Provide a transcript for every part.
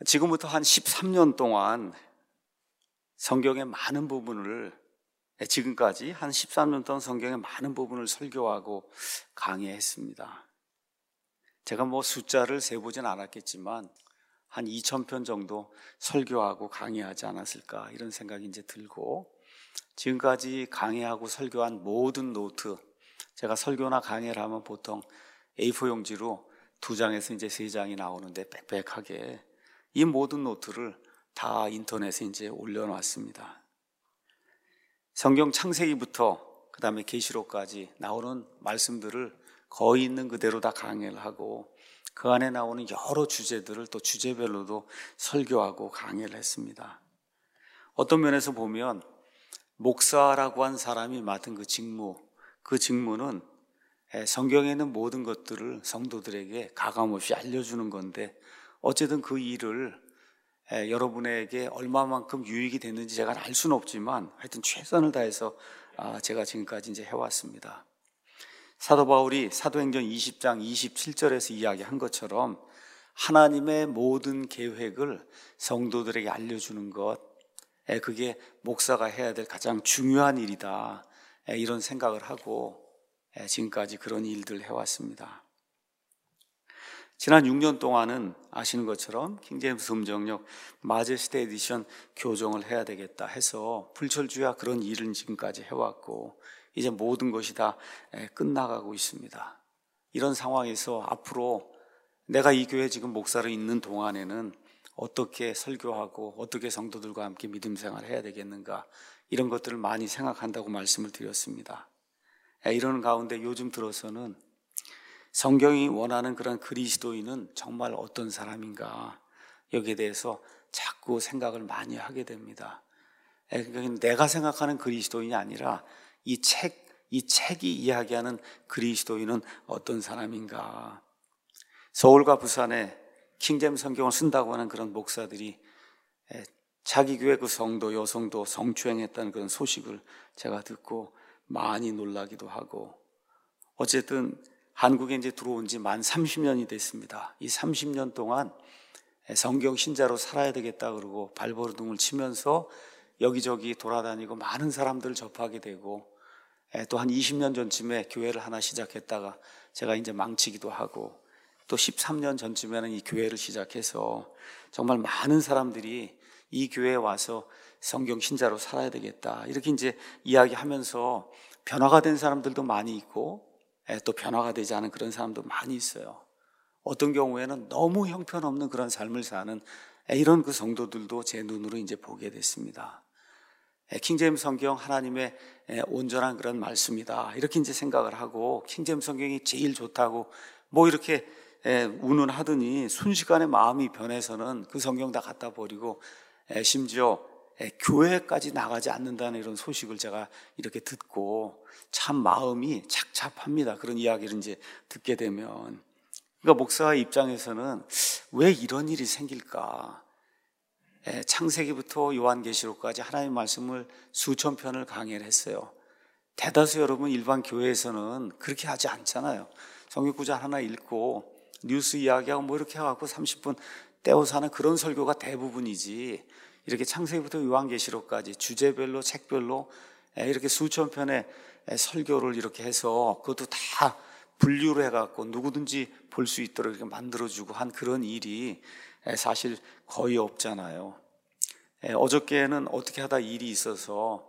지금부터 한 13년 동안 성경의 많은 부분을 지금까지 한 13년 동안 성경의 많은 부분을 설교하고 강의했습니다. 제가 숫자를 세보진 않았겠지만 한 2,000편 정도 설교하고 강의하지 않았을까 이런 생각이 이제 들고, 지금까지 강의하고 설교한 모든 노트, 제가 설교나 강의를 하면 보통 A4 용지로 2장에서 이제 3장이 나오는데 빽빽하게 이 모든 노트를 다 인터넷에 이제 올려놨습니다. 성경 창세기부터 그 다음에 계시록까지 나오는 말씀들을 거의 있는 그대로 다 강의를 하고, 그 안에 나오는 여러 주제들을 또 주제별로도 설교하고 강의를 했습니다. 어떤 면에서 보면 목사라고 한 사람이 맡은 그 직무는 성경에 있는 모든 것들을 성도들에게 가감없이 알려주는 건데, 어쨌든 그 일을 여러분에게 얼마만큼 유익이 됐는지 제가 알 수는 없지만 하여튼 최선을 다해서 제가 지금까지 이제 해왔습니다. 사도 바울이 사도행전 20장 27절에서 이야기한 것처럼 하나님의 모든 계획을 성도들에게 알려주는 것, 그게 목사가 해야 될 가장 중요한 일이다, 이런 생각을 하고 지금까지 그런 일들 해왔습니다. 지난 6년 동안은 아시는 것처럼 킹제임스 음정역 마제스티 에디션 교정을 해야 되겠다 해서 불철주야 그런 일을 지금까지 해왔고, 이제 모든 것이 다 끝나가고 있습니다. 이런 상황에서 앞으로 내가 이 교회 지금 목사로 있는 동안에는 어떻게 설교하고 어떻게 성도들과 함께 믿음 생활을 해야 되겠는가, 이런 것들을 많이 생각한다고 말씀을 드렸습니다. 이런 가운데 요즘 들어서는 성경이 원하는 그런 그리스도인은 정말 어떤 사람인가, 여기에 대해서 자꾸 생각을 많이 하게 됩니다. 그러니까 내가 생각하는 그리스도인이 아니라 이 책이 이야기하는 그리스도인은 어떤 사람인가. 서울과 부산에 킹제임스 성경을 쓴다고 하는 그런 목사들이 자기 교회 그 성도, 여성도 성추행했다는 그런 소식을 제가 듣고 많이 놀라기도 하고, 어쨌든 한국에 이제 들어온 지 만 30년이 됐습니다. 이 30년 동안 성경 신자로 살아야 되겠다 그러고 발버둥을 치면서 여기저기 돌아다니고 많은 사람들을 접하게 되고, 또 한 20년 전쯤에 교회를 하나 시작했다가 제가 이제 망치기도 하고, 또 13년 전쯤에는 이 교회를 시작해서 정말 많은 사람들이 이 교회에 와서 성경 신자로 살아야 되겠다 이렇게 이제 이야기하면서 변화가 된 사람들도 많이 있고, 또 변화가 되지 않은 그런 사람도 많이 있어요. 어떤 경우에는 너무 형편없는 그런 삶을 사는 이런 그 성도들도 제 눈으로 이제 보게 됐습니다. 킹제임스 성경 하나님의 온전한 그런 말씀이다 이렇게 이제 생각을 하고, 킹제임스 성경이 제일 좋다고 이렇게 운운하더니 순식간에 마음이 변해서는 그 성경 다 갖다 버리고 심지어 교회까지 나가지 않는다는 이런 소식을 제가 이렇게 듣고 참 마음이 착잡합니다. 그런 이야기를 이제 듣게 되면. 그러니까 목사의 입장에서는 왜 이런 일이 생길까? 창세기부터 요한계시록까지 하나님의 말씀을 수천 편을 강의를 했어요. 대다수 여러분 일반 교회에서는 그렇게 하지 않잖아요. 성경 구절 하나 읽고 뉴스 이야기하고 이렇게 해갖고 30분 때워서 하는 그런 설교가 대부분이지, 이렇게 창세기부터 요한계시록까지 주제별로 책별로 이렇게 수천 편의 설교를 이렇게 해서 그것도 다 분류를 해갖고 누구든지 볼 수 있도록 이렇게 만들어주고 한 그런 일이 사실 거의 없잖아요. 어저께는 어떻게 하다 일이 있어서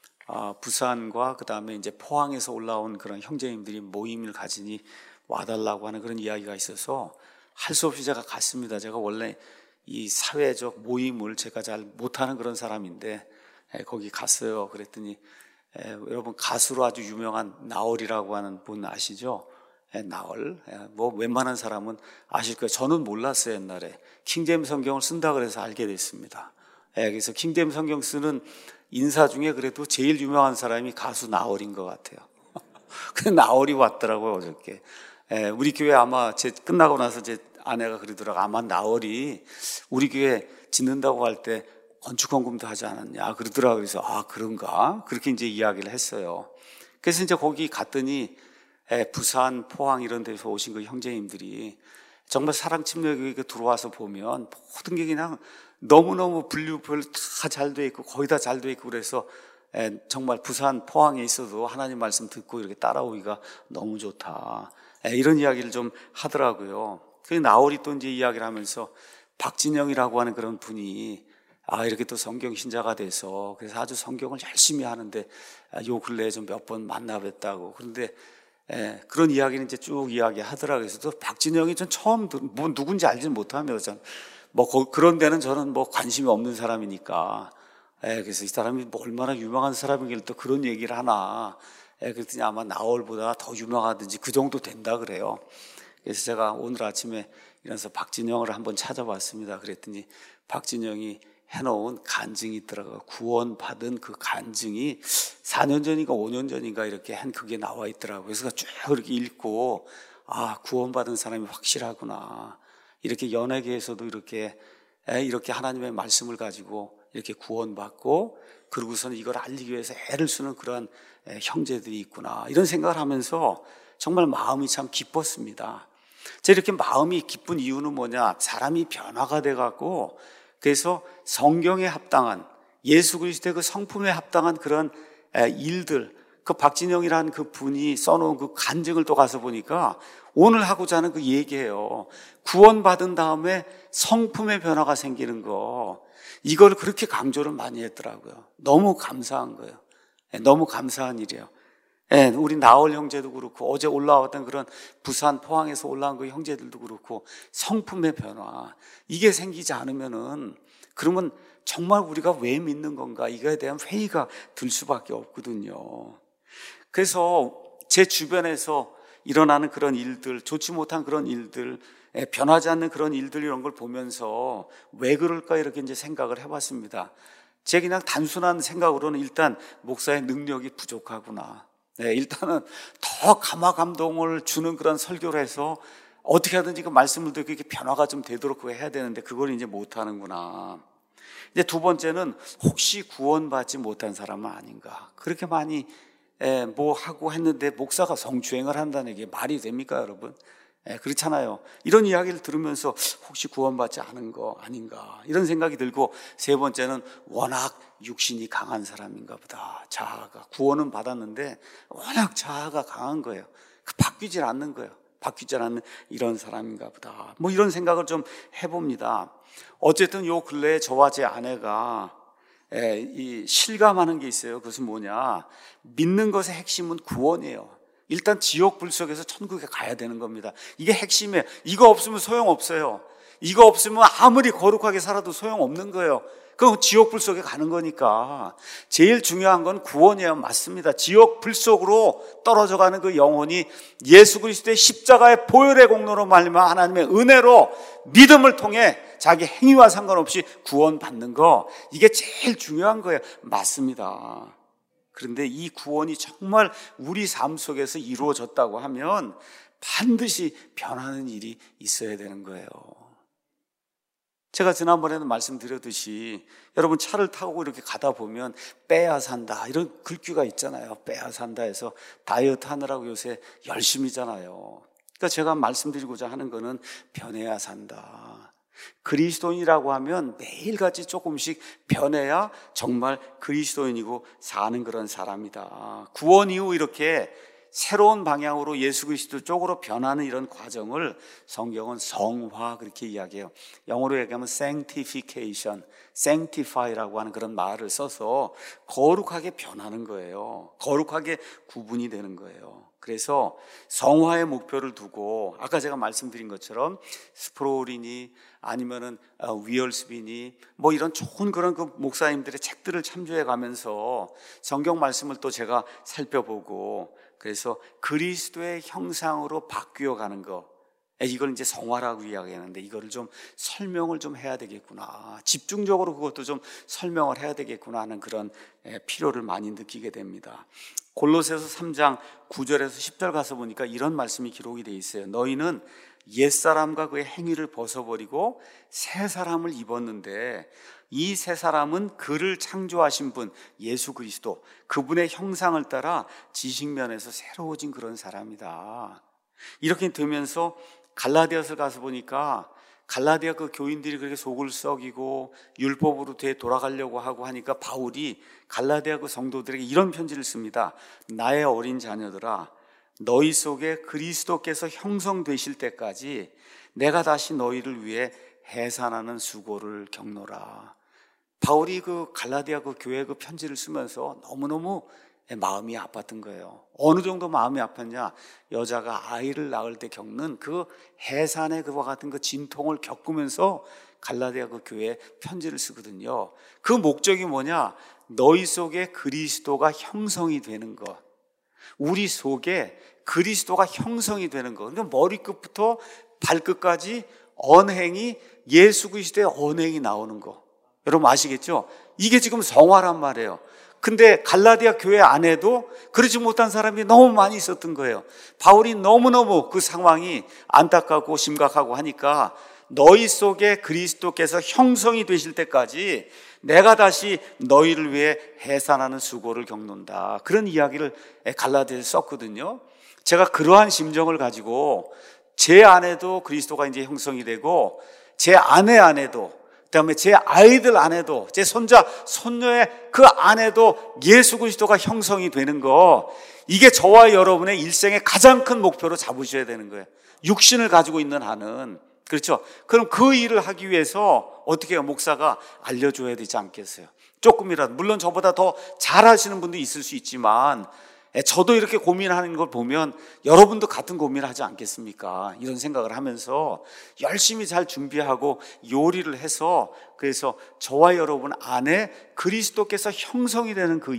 부산과 그 다음에 이제 포항에서 올라온 그런 형제님들이 모임을 가지니 와달라고 하는 그런 이야기가 있어서 할 수 없이 제가 갔습니다. 제가 원래 이 사회적 모임을 제가 잘 못하는 그런 사람인데 거기 갔어요. 그랬더니 여러분 가수로 아주 유명한 나얼이라고 하는 분 아시죠? 나얼. 웬만한 사람은 아실 거예요. 저는 몰랐어요. 옛날에 킹제임스 성경을 쓴다 그래서 알게 됐습니다. 그래서 킹제임스 성경 쓰는 인사 중에 그래도 제일 유명한 사람이 가수 나얼인 것 같아요. 근데 나얼이 왔더라고요, 어저께. 우리 교회 아마 끝나고 나서 제 아내가 그러더라고. 아마 나얼이 우리 교회 짓는다고 할 때 건축헌금도 하지 않았냐 그러더라고요. 그래서 그런가? 그렇게 이제 이야기를 했어요. 그래서 이제 거기 갔더니 부산, 포항 이런 데서 오신 그 형제님들이 정말 사랑 침례교육에 들어와서 보면 모든 게 그냥 너무너무 분류별 다 잘 돼 있고 거의 다 잘 돼 있고 그래서 정말 부산 포항에 있어도 하나님 말씀 듣고 이렇게 따라오기가 너무 좋다, 이런 이야기를 좀 하더라고요. 그 나월이 또 이제 이야기를 하면서 박진영이라고 하는 그런 분이 이렇게 또 성경 신자가 돼서 그래서 아주 성경을 열심히 하는데 요 근래에 좀 몇 번 만나 뵀다고. 그런데 그런 이야기는 이제 쭉 이야기하더라고요. 그래서 또 박진영이 전 처음 뭐 누군지 알지는 못하며 그런 데는 저는 뭐 관심이 없는 사람이니까. 그래서 이 사람이 뭐 얼마나 유명한 사람이길래 또 그런 얘기를 하나. 그랬더니 아마 나월보다 더 유명하든지 그 정도 된다 그래요. 그래서 제가 오늘 아침에 일어나서 박진영을 한번 찾아봤습니다. 그랬더니 박진영이 해놓은 간증이 있더라고요. 구원받은 그 간증이 4년 전인가 5년 전인가 이렇게 한 그게 나와 있더라고요. 그래서 쭉 이렇게 읽고 구원받은 사람이 확실하구나. 이렇게 연예계에서도 이렇게 하나님의 말씀을 가지고 이렇게 구원받고 그러고서는 이걸 알리기 위해서 애를 쓰는 그런 형제들이 있구나. 이런 생각을 하면서 정말 마음이 참 기뻤습니다. 제가 이렇게 마음이 기쁜 이유는 뭐냐? 사람이 변화가 돼갖고 그래서 성경에 합당한 예수 그리스도의 그 성품에 합당한 그런 일들, 그 박진영이라는 그 분이 써놓은 그 간증을 또 가서 보니까 오늘 하고자 하는 그 얘기예요. 구원받은 다음에 성품의 변화가 생기는 거, 이걸 그렇게 강조를 많이 했더라고요. 너무 감사한 거예요. 너무 감사한 일이에요. 우리 나월 형제도 그렇고 어제 올라왔던 그런 부산 포항에서 올라온 그 형제들도 그렇고 성품의 변화, 이게 생기지 않으면은 그러면 정말 우리가 왜 믿는 건가, 이거에 대한 회의가 들 수밖에 없거든요. 그래서 제 주변에서 일어나는 그런 일들, 좋지 못한 그런 일들, 변하지 않는 그런 일들, 이런 걸 보면서 왜 그럴까 이렇게 이제 생각을 해봤습니다. 제 그냥 단순한 생각으로는 일단 목사의 능력이 부족하구나. 일단은 더 감화 감동을 주는 그런 설교를 해서 어떻게 하든지 그 말씀을 듣고 이렇게 변화가 좀 되도록 그거 해야 되는데 그걸 이제 못하는구나. 이제 두 번째는 혹시 구원받지 못한 사람은 아닌가. 그렇게 많이 뭐 하고 했는데 목사가 성추행을 한다는 게 말이 됩니까, 여러분? 그렇잖아요. 이런 이야기를 들으면서 혹시 구원받지 않은 거 아닌가 이런 생각이 들고, 세 번째는 워낙 육신이 강한 사람인가 보다. 자아가 구원은 받았는데 워낙 자아가 강한 거예요. 바뀌질 않는 거예요. 바뀌지 않는 이런 사람인가 보다. 뭐 이런 생각을 좀 해봅니다. 어쨌든 요 근래에 저와 제 아내가 이 실감하는 게 있어요. 그것은 뭐냐? 믿는 것의 핵심은 구원이에요. 일단 지옥 불 속에서 천국에 가야 되는 겁니다. 이게 핵심이에요. 이거 없으면 소용없어요. 이거 없으면 아무리 거룩하게 살아도 소용없는 거예요. 그럼 지옥 불 속에 가는 거니까 제일 중요한 건 구원이에요. 맞습니다. 지옥 불 속으로 떨어져 가는 그 영혼이 예수 그리스도의 십자가의 보혈의 공로로 말미암아 하나님의 은혜로 믿음을 통해 자기 행위와 상관없이 구원받는 거, 이게 제일 중요한 거예요. 맞습니다. 그런데 이 구원이 정말 우리 삶 속에서 이루어졌다고 하면 반드시 변하는 일이 있어야 되는 거예요. 제가 지난번에도 말씀드렸듯이 여러분 차를 타고 이렇게 가다 보면 빼야 산다 이런 글귀가 있잖아요. 빼야 산다 해서 다이어트 하느라고 요새 열심히잖아요. 그러니까 제가 말씀드리고자 하는 거는 변해야 산다. 그리스도인이라고 하면 매일같이 조금씩 변해야 정말 그리스도인이고 사는 그런 사람이다. 구원 이후 이렇게 새로운 방향으로 예수 그리스도 쪽으로 변하는 이런 과정을 성경은 성화 그렇게 이야기해요. 영어로 얘기하면 sanctification, sanctify라고 하는 그런 말을 써서 거룩하게 변하는 거예요. 거룩하게 구분이 되는 거예요. 그래서 성화의 목표를 두고 아까 제가 말씀드린 것처럼 스프롤이니 아니면은 위얼스비니 뭐 이런 좋은 그런 그 목사님들의 책들을 참조해 가면서 성경 말씀을 또 제가 살펴보고, 그래서 그리스도의 형상으로 바뀌어 가는 거, 이걸 이제 성화라고 이야기하는데 이거를 좀 설명을 좀 해야 되겠구나, 집중적으로 그것도 좀 설명을 해야 되겠구나 하는 그런 필요를 많이 느끼게 됩니다. 골로새서 3장 9절에서 10절 가서 보니까 이런 말씀이 기록이 되어 있어요. 너희는 옛사람과 그의 행위를 벗어버리고 새 사람을 입었는데 이 새 사람은 그를 창조하신 분 예수 그리스도, 그분의 형상을 따라 지식면에서 새로워진 그런 사람이다. 이렇게 되면서 갈라디아서 가서 보니까 갈라디아 그 교인들이 그렇게 속을 썩이고 율법으로 돌아가려고 하고 하니까 바울이 갈라디아 그 성도들에게 이런 편지를 씁니다. 나의 어린 자녀들아, 너희 속에 그리스도께서 형성되실 때까지 내가 다시 너희를 위해 해산하는 수고를 겪노라. 바울이 그 갈라디아 그 교회 그 편지를 쓰면서 너무너무 마음이 아팠던 거예요. 어느 정도 마음이 아팠냐? 여자가 아이를 낳을 때 겪는 그 해산의 그와 같은 그 진통을 겪으면서 갈라디아 그 교회에 편지를 쓰거든요. 그 목적이 뭐냐? 너희 속에 그리스도가 형성이 되는 것. 우리 속에 그리스도가 형성이 되는 것. 그러니까 머리끝부터 발끝까지 언행이 예수 그리스도의 언행이 나오는 거. 여러분 아시겠죠? 이게 지금 성화란 말이에요. 근데 갈라디아 교회 안에도 그러지 못한 사람이 너무 많이 있었던 거예요. 바울이 너무너무 그 상황이 안타깝고 심각하고 하니까 너희 속에 그리스도께서 형성이 되실 때까지 내가 다시 너희를 위해 해산하는 수고를 겪는다. 그런 이야기를 갈라디아에 썼거든요. 제가 그러한 심정을 가지고 제 안에도 그리스도가 이제 형성이 되고 제 아내 안에도 그다음에 제 아이들 안에도 제 손자, 손녀의 그 안에도 예수 그리스도가 형성이 되는 거, 이게 저와 여러분의 일생의 가장 큰 목표로 잡으셔야 되는 거예요. 육신을 가지고 있는 한은. 그렇죠? 그럼 그 일을 하기 위해서 어떻게 해요? 목사가 알려줘야 되지 않겠어요? 조금이라도. 물론 저보다 더 잘하시는 분도 있을 수 있지만 저도 이렇게 고민하는 걸 보면 여러분도 같은 고민을 하지 않겠습니까? 이런 생각을 하면서 열심히 잘 준비하고 요리를 해서, 그래서 저와 여러분 안에 그리스도께서 형성이 되는 그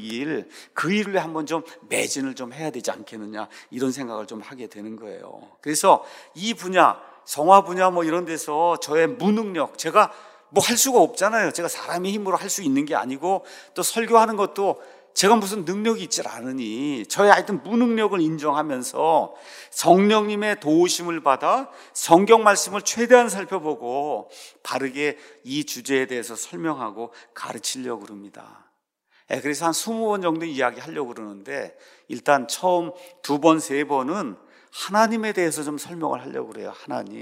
일을 한번 좀 매진을 좀 해야 되지 않겠느냐, 이런 생각을 좀 하게 되는 거예요. 그래서 이 분야, 성화 분야 뭐 이런 데서 저의 무능력, 제가 뭐 할 수가 없잖아요. 제가 사람의 힘으로 할 수 있는 게 아니고, 또 설교하는 것도 제가 무슨 능력이 있질 않으니 저의 하여튼 무능력을 인정하면서 성령님의 도우심을 받아 성경 말씀을 최대한 살펴보고 바르게 이 주제에 대해서 설명하고 가르치려고 그럽니다. 그래서 한 20번 정도 이야기하려고 그러는데, 일단 처음 2번, 3번은 하나님에 대해서 좀 설명을 하려고 그래요.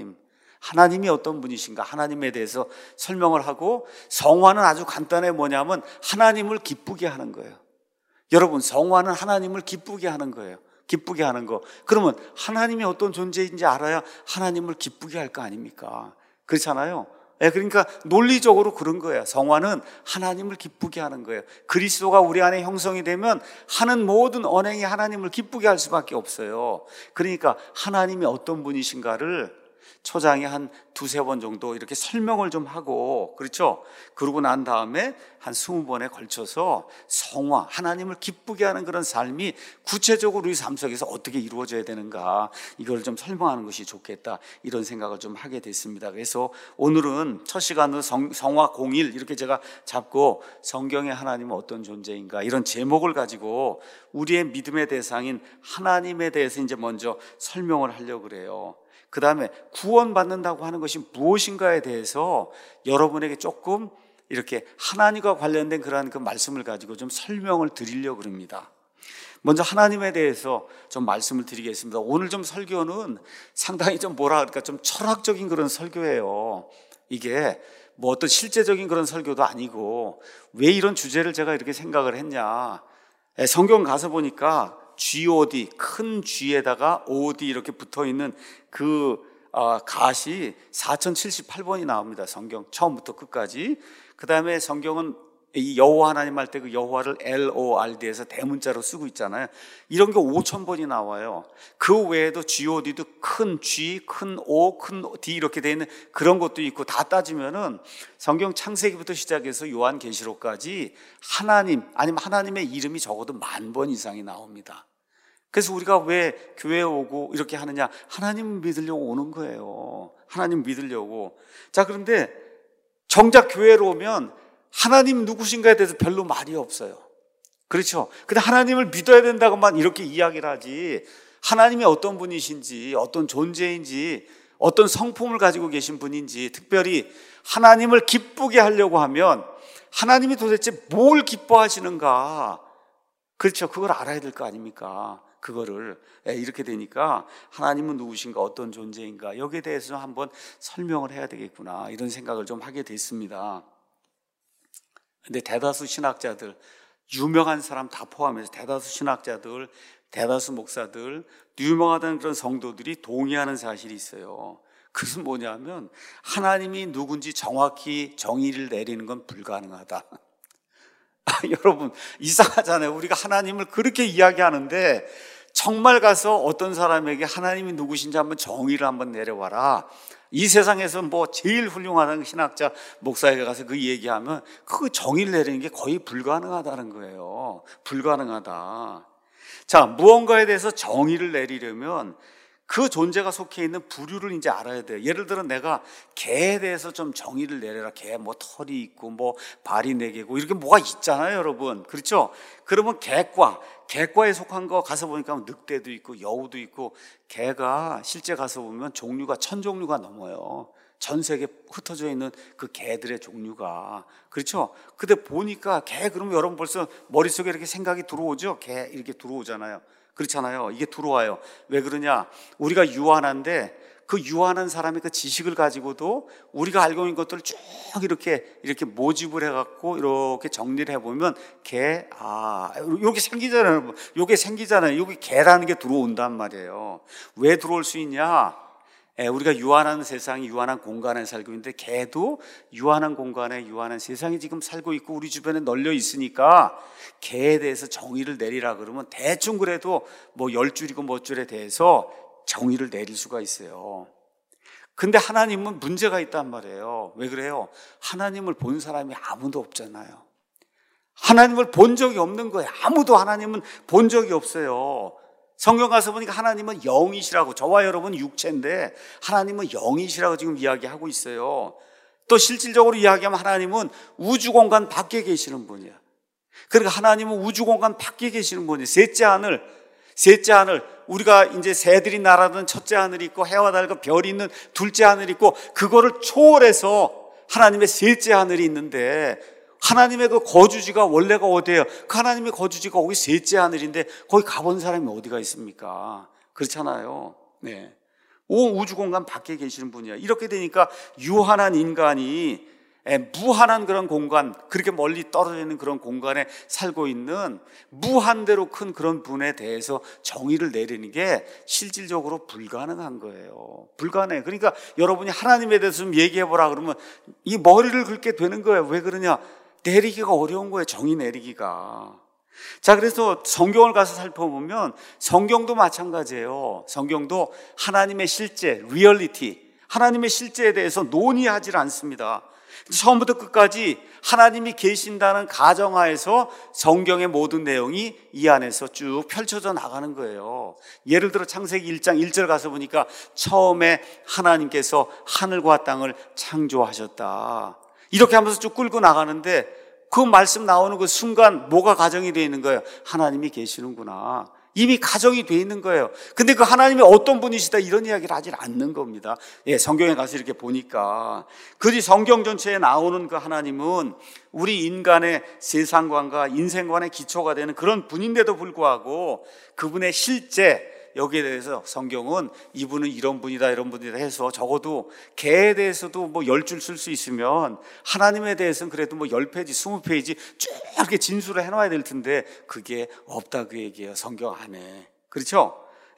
하나님이 어떤 분이신가, 하나님에 대해서 설명을 하고, 성화는 아주 간단해. 뭐냐면 하나님을 기쁘게 하는 거예요. 여러분, 성화는 하나님을 기쁘게 하는 거예요. 기쁘게 하는 거. 그러면 하나님이 어떤 존재인지 알아야 하나님을 기쁘게 할 거 아닙니까? 그렇잖아요. 그러니까 논리적으로 그런 거예요. 성화는 하나님을 기쁘게 하는 거예요. 그리스도가 우리 안에 형성이 되면 하는 모든 언행이 하나님을 기쁘게 할 수밖에 없어요. 그러니까 하나님이 어떤 분이신가를 초장에 한 2-3번 정도 이렇게 설명을 좀 하고, 그렇죠? 그러고 난 다음에 한 20번에 걸쳐서 성화, 하나님을 기쁘게 하는 그런 삶이 구체적으로 우리 삶 속에서 어떻게 이루어져야 되는가, 이걸 좀 설명하는 것이 좋겠다, 이런 생각을 좀 하게 됐습니다. 그래서 오늘은 첫 시간으로 성화 01 이렇게 제가 잡고, 성경의 하나님은 어떤 존재인가, 이런 제목을 가지고 우리의 믿음의 대상인 하나님에 대해서 이제 먼저 설명을 하려고 그래요. 그 다음에 구원받는다고 하는 것이 무엇인가에 대해서 여러분에게 조금 이렇게 하나님과 관련된 그러한 그 말씀을 가지고 좀 설명을 드리려고 합니다. 먼저 하나님에 대해서 좀 말씀을 드리겠습니다. 오늘 좀 설교는 상당히 좀 좀 철학적인 그런 설교예요. 이게 뭐 어떤 실제적인 그런 설교도 아니고, 왜 이런 주제를 제가 이렇게 생각을 했냐. 성경 가서 보니까 G-O-D, 큰 G에다가 O-D 이렇게 붙어있는 그 갓이 4078번이 나옵니다. 성경 처음부터 끝까지. 그 다음에 성경은 이 여호와 하나님 할 때 그 여호와를 LORD에서 대문자로 쓰고 있잖아요. 이런 게 5000번이 나와요. 그 외에도 G-O-D도 큰 G, 큰 O, 큰 D 이렇게 되어 있는 그런 것도 있고, 다 따지면은 성경 창세기부터 시작해서 요한계시록까지 하나님, 아니면 하나님의 이름이 적어도 10,000번 이상이 나옵니다. 그래서 우리가 왜 교회에 오고 이렇게 하느냐? 하나님 믿으려고 오는 거예요. 하나님 믿으려고. 자, 그런데 정작 교회로 오면 하나님 누구신가에 대해서 별로 말이 없어요. 그렇죠? 근데 하나님을 믿어야 된다고만 이렇게 이야기를 하지, 하나님이 어떤 분이신지, 어떤 존재인지, 어떤 성품을 가지고 계신 분인지, 특별히 하나님을 기쁘게 하려고 하면 하나님이 도대체 뭘 기뻐하시는가, 그렇죠? 그걸 알아야 될 거 아닙니까? 그거를 이렇게 되니까 하나님은 누구신가, 어떤 존재인가, 여기에 대해서 한번 설명을 해야 되겠구나, 이런 생각을 좀 하게 됐습니다. 근데 대다수 신학자들, 유명한 사람 다 포함해서 대다수 신학자들, 대다수 목사들, 유명하다는 그런 성도들이 동의하는 사실이 있어요. 그것은 뭐냐면 하나님이 누군지 정확히 정의를 내리는 건 불가능하다. 여러분, 이상하잖아요. 우리가 하나님을 그렇게 이야기하는데 정말 가서 어떤 사람에게 하나님이 누구신지 한번 정의를 한번 내려와라, 이 세상에서 뭐 제일 훌륭하다는 신학자 목사에게 가서 그 얘기하면 그 정의를 내리는 게 거의 불가능하다는 거예요. 불가능하다. 자, 무언가에 대해서 정의를 내리려면 그 존재가 속해 있는 부류를 이제 알아야 돼요. 예를 들어 내가 개에 대해서 좀 정의를 내려라. 개 뭐 털이 있고 뭐 발이 4개고 이렇게 뭐가 있잖아요, 여러분. 그렇죠? 그러면 개과에 속한 거 가서 보니까 늑대도 있고 여우도 있고, 개가 실제 가서 보면 종류가 1000종류가 넘어요. 전 세계에 흩어져 있는 그 개들의 종류가. 그렇죠? 근데 보니까 개 그러면 여러분 벌써 머릿속에 이렇게 생각이 들어오죠? 개 이렇게 들어오잖아요. 그렇잖아요. 이게 들어와요. 왜 그러냐? 우리가 유한한데 그 유한한 사람의 그 지식을 가지고도 우리가 알고 있는 것들을 쭉 이렇게 모집을 해갖고 이렇게 정리를 해보면 요게 생기잖아요. 요게 생기잖아요. 요게 개라는 게 들어온단 말이에요. 왜 들어올 수 있냐? 우리가 유한한 세상이 유한한 공간에 살고 있는데 개도 유한한 공간에 유한한 세상에 지금 살고 있고 우리 주변에 널려 있으니까 개에 대해서 정의를 내리라 그러면 대충 그래도 뭐 10줄이고 몇 줄에 대해서 정의를 내릴 수가 있어요. 근데 하나님은 문제가 있단 말이에요. 왜 그래요? 하나님을 본 사람이 아무도 없잖아요. 하나님을 본 적이 없는 거예요. 아무도 하나님은 본 적이 없어요. 성경 가서 보니까 하나님은 영이시라고, 저와 여러분 육체인데 하나님은 영이시라고 지금 이야기하고 있어요. 또 실질적으로 이야기하면 하나님은 우주 공간 밖에 계시는 분이야. 그러니까 하나님은 우주 공간 밖에 계시는 분이에요. 셋째 하늘, 우리가 이제 새들이 날아든 첫째 하늘이 있고 해와 달과 별이 있는 둘째 하늘이 있고, 그거를 초월해서 하나님의 셋째 하늘이 있는데 하나님의 그 거주지가 원래가 어디예요? 그 하나님의 거주지가 거기 셋째 하늘인데 거기 가본 사람이 어디가 있습니까? 그렇잖아요. 네. 온 우주 공간 밖에 계시는 분이야. 이렇게 되니까 유한한 인간이 무한한 그런 공간, 그렇게 멀리 떨어져 있는 그런 공간에 살고 있는 무한대로 큰 그런 분에 대해서 정의를 내리는 게 실질적으로 불가능한 거예요. 불가능해. 그러니까 여러분이 하나님에 대해서 좀 얘기해보라 그러면 이 머리를 긁게 되는 거예요. 왜 그러냐? 내리기가 어려운 거예요. 정의 내리기가. 자, 그래서 성경을 가서 살펴보면 성경도 마찬가지예요. 성경도 하나님의 실제, 리얼리티, 하나님의 실제에 대해서 논의하지 않습니다. 처음부터 끝까지 하나님이 계신다는 가정하에서 성경의 모든 내용이 이 안에서 쭉 펼쳐져 나가는 거예요. 예를 들어 창세기 1장 1절 가서 보니까 처음에 하나님께서 하늘과 땅을 창조하셨다, 이렇게 하면서 쭉 끌고 나가는데 그 말씀 나오는 그 순간 뭐가 가정이 되어 있는 거예요? 하나님이 계시는구나. 이미 가정이 되어 있는 거예요. 근데 그 하나님이 어떤 분이시다 이런 이야기를 하지 않는 겁니다. 성경에 가서 이렇게 보니까 그뒤 성경 전체에 나오는 그 하나님은 우리 인간의 세상관과 인생관의 기초가 되는 그런 분인데도 불구하고 그분의 실제, 여기에 대해서 성경은 이분은 이런 분이다 해서 적어도 개에 대해서도 뭐 10줄 쓸 수 있으면 하나님에 대해서는 그래도 뭐 10페이지 20페이지 쭉 이렇게 진술을 해놔야 될 텐데 그게 없다, 그 얘기예요. 성경 안에. 그렇죠?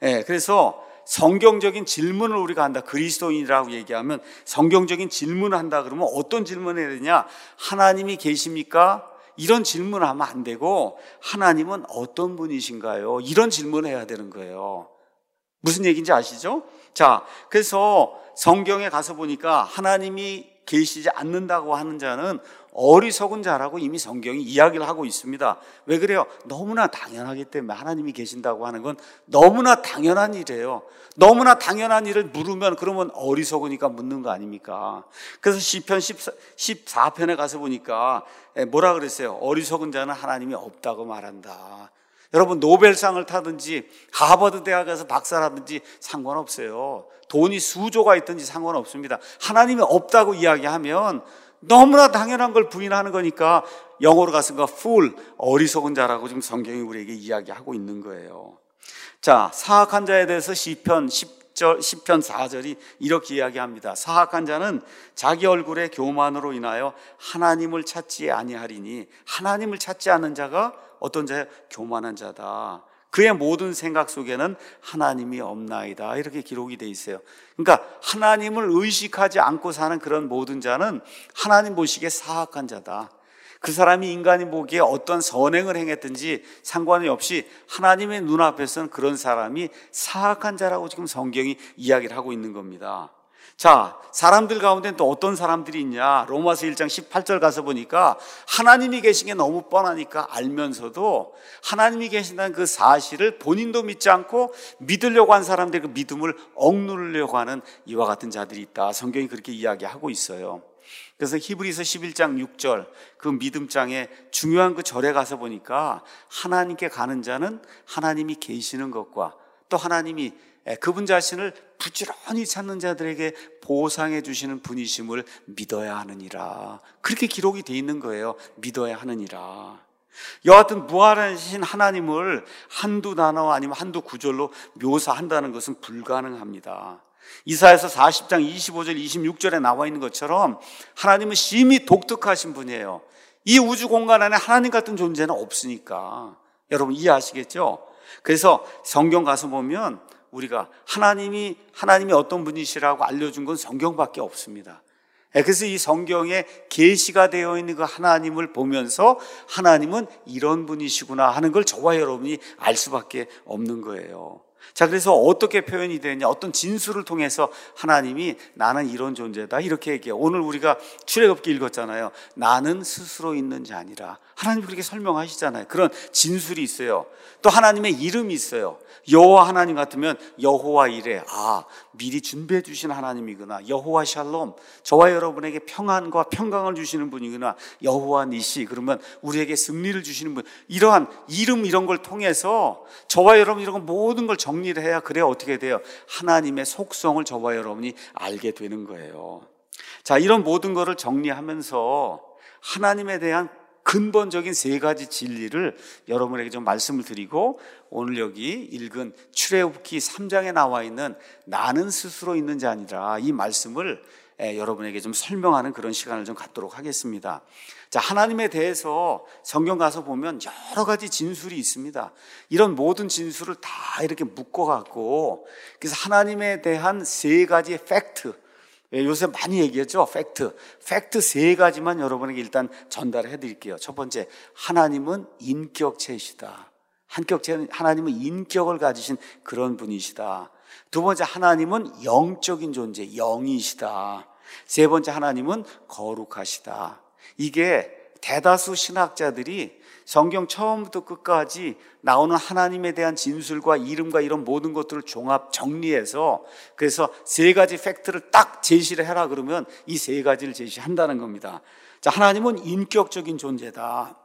그래서 성경적인 질문을 우리가 한다. 그리스도인이라고 얘기하면 성경적인 질문을 한다 그러면 어떤 질문을 해야 되냐? 하나님이 계십니까? 이런 질문을 하면 안 되고 하나님은 어떤 분이신가요? 이런 질문을 해야 되는 거예요. 무슨 얘기인지 아시죠? 자, 그래서 성경에 가서 보니까 하나님이 계시지 않는다고 하는 자는 어리석은 자라고 이미 성경이 이야기를 하고 있습니다. 왜 그래요? 너무나 당연하기 때문에. 하나님이 계신다고 하는 건 너무나 당연한 일이에요. 너무나 당연한 일을 물으면 그러면 어리석으니까 묻는 거 아닙니까? 그래서 시편 14편에 가서 보니까 뭐라 그랬어요? 어리석은 자는 하나님이 없다고 말한다. 여러분, 노벨상을 타든지 하버드 대학에서 박사라든지 상관없어요. 돈이 수조가 있든지 상관없습니다. 하나님이 없다고 이야기하면 너무나 당연한 걸 부인하는 거니까 영어로 가서 fool, 어리석은 자라고 지금 성경이 우리에게 이야기하고 있는 거예요. 자, 사악한 자에 대해서 시편 4절이 이렇게 이야기합니다. 사악한 자는 자기 얼굴의 교만으로 인하여 하나님을 찾지 아니하리니, 하나님을 찾지 않는 자가 어떤 자야? 교만한 자다. 그의 모든 생각 속에는 하나님이 없나이다. 이렇게 기록이 돼 있어요. 그러니까 하나님을 의식하지 않고 사는 그런 모든 자는 하나님 보시기에 사악한 자다. 그 사람이 인간이 보기에 어떤 선행을 행했든지 상관이 없이 하나님의 눈앞에서는 그런 사람이 사악한 자라고 지금 성경이 이야기를 하고 있는 겁니다. 자, 사람들 가운데는 또 어떤 사람들이 있냐? 로마서 1장 18절 가서 보니까 하나님이 계신 게 너무 뻔하니까 알면서도 하나님이 계신다는 그 사실을 본인도 믿지 않고 믿으려고 한 사람들의 그 믿음을 억누르려고 하는 이와 같은 자들이 있다. 성경이 그렇게 이야기하고 있어요. 그래서 히브리서 11장 6절 그 믿음장에 중요한 그 절에 가서 보니까 하나님께 가는 자는 하나님이 계시는 것과 또 하나님이 그분 자신을 부지런히 찾는 자들에게 보상해 주시는 분이심을 믿어야 하느니라. 그렇게 기록이 돼 있는 거예요. 믿어야 하느니라. 여하튼 무한하신 하나님을 한두 단어 아니면 한두 구절로 묘사한다는 것은 불가능합니다. 이사야서 40장 25절 26절에 나와 있는 것처럼 하나님은 심히 독특하신 분이에요. 이 우주 공간 안에 하나님 같은 존재는 없으니까. 여러분 이해하시겠죠? 그래서 성경 가서 보면 우리가 하나님이 어떤 분이시라고 알려준 건 성경밖에 없습니다. 그래서 이 성경에 계시가 되어 있는 그 하나님을 보면서 하나님은 이런 분이시구나 하는 걸 저와 여러분이 알 수밖에 없는 거예요. 자, 그래서 어떻게 표현이 되느냐, 어떤 진술을 통해서 하나님이 나는 이런 존재다 이렇게 얘기해요. 오늘 우리가 출애굽기 읽었잖아요. 나는 스스로 있는 자 아니라. 하나님 그렇게 설명하시잖아요. 그런 진술이 있어요. 또 하나님의 이름이 있어요. 여호와 하나님 같으면 여호와 이레, 미리 준비해 주신 하나님이구나. 여호와 샬롬, 저와 여러분에게 평안과 평강을 주시는 분이구나. 여호와 니시, 그러면 우리에게 승리를 주시는 분. 이러한 이름 이런 걸 통해서 저와 여러분 이런 모든 걸 정리를 해야 그래야 어떻게 돼요? 하나님의 속성을 저와 여러분이 알게 되는 거예요. 자, 이런 모든 것을 정리하면서 하나님에 대한 근본적인 세 가지 진리를 여러분에게 좀 말씀을 드리고 오늘 여기 읽은 출애굽기 3장에 나와 있는 나는 스스로 있는 자 아니라 이 말씀을 여러분에게 좀 설명하는 그런 시간을 좀 갖도록 하겠습니다. 자, 하나님에 대해서 성경 가서 보면 여러 가지 진술이 있습니다. 이런 모든 진술을 다 이렇게 묶어갖고 그래서 하나님에 대한 세 가지의 팩트, 요새 많이 얘기했죠. 팩트 세 가지만 여러분에게 일단 전달해 드릴게요. 첫 번째, 하나님은 인격체이시다. 하나님은 인격을 가지신 그런 분이시다. 두 번째, 하나님은 영적인 존재, 영이시다. 세 번째, 하나님은 거룩하시다. 이게 대다수 신학자들이 성경 처음부터 끝까지 나오는 하나님에 대한 진술과 이름과 이런 모든 것들을 종합 정리해서 그래서 세 가지 팩트를 딱 제시를 해라 그러면 이 세 가지를 제시한다는 겁니다. 자, 하나님은 인격적인 존재다.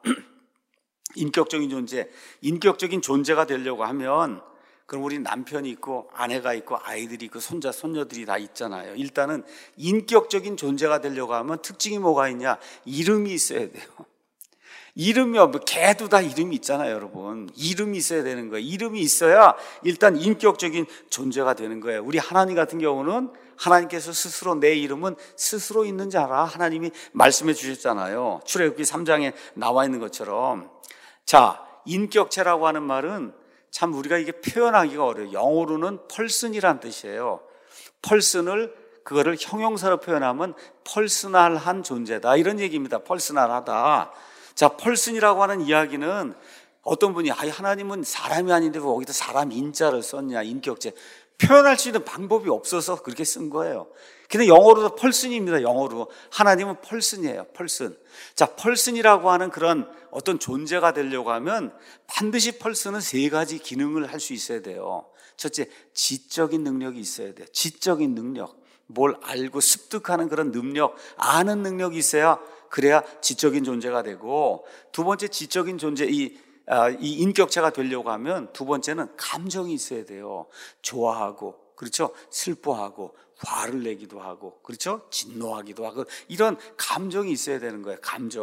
인격적인 존재가 되려고 하면 그럼 우리 남편이 있고 아내가 있고 아이들이 있고 손자 손녀들이 다 있잖아요. 일단은 인격적인 존재가 되려고 하면 특징이 뭐가 있냐? 이름이 있어야 돼요. 이름이 개도 다 이름이 있잖아요, 여러분. 이름이 있어야 되는 거예요. 이름이 있어야 일단 인격적인 존재가 되는 거예요. 우리 하나님 같은 경우는 하나님께서 스스로 내 이름은 스스로 있는 자라 하나님이 말씀해 주셨잖아요. 출애굽기 3장에 나와 있는 것처럼. 자, 인격체라고 하는 말은 참 우리가 이게 표현하기가 어려워요. 영어로는 person이란 뜻이에요. person을 그거를 형용사로 표현하면 퍼스널한 존재다 이런 얘기입니다. 퍼스널하다. 자, 펄슨이라고 하는 이야기는 어떤 분이 하나님은 사람이 아닌데 왜 거기다 사람 인자를 썼냐, 인격체. 표현할 수 있는 방법이 없어서 그렇게 쓴 거예요. 근데 영어로도 펄슨입니다. 영어로. 하나님은 펄슨이에요. 펄슨. 자, 펄슨이라고 하는 그런 어떤 존재가 되려고 하면 반드시 펄슨은 세 가지 기능을 할 수 있어야 돼요. 첫째, 지적인 능력이 있어야 돼요. 지적인 능력. 뭘 알고 습득하는 그런 능력, 아는 능력이 있어야 그래야 지적인 존재가 되고, 두 번째 지적인 존재, 이 인격체가 되려고 하면 두 번째는 감정이 있어야 돼요. 좋아하고, 그렇죠? 슬퍼하고, 화를 내기도 하고, 그렇죠? 진노하기도 하고, 이런 감정이 있어야 되는 거예요. 감정.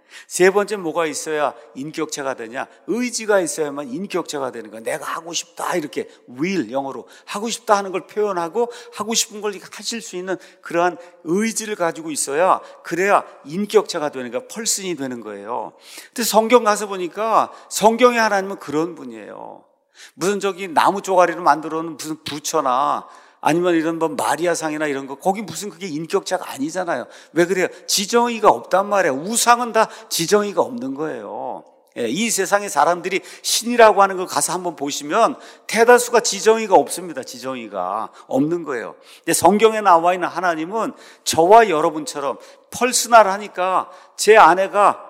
세 번째 뭐가 있어야 인격체가 되냐? 의지가 있어야만 인격체가 되는 거야. 내가 하고 싶다 이렇게 will, 영어로 하고 싶다 하는 걸 표현하고 하고 싶은 걸 하실 수 있는 그러한 의지를 가지고 있어야 그래야 인격체가 되는 거야. 펄슨이 되는 거예요. 근데 성경 가서 보니까 성경의 하나님은 그런 분이에요. 무슨 저기 나무 쪼가리로 만들어 놓은 무슨 부처나 아니면 이런 뭐 마리아상이나 이런 거 거기 무슨 그게 인격체가 아니잖아요. 왜 그래요? 지정의가 없단 말이에요. 우상은 다 지정의가 없는 거예요. 이 세상의 사람들이 신이라고 하는 걸 가서 한번 보시면 대다수가 지정의가 없습니다. 지정의가 없는 거예요. 근데 성경에 나와 있는 하나님은 저와 여러분처럼 펄스널하니까 제 아내가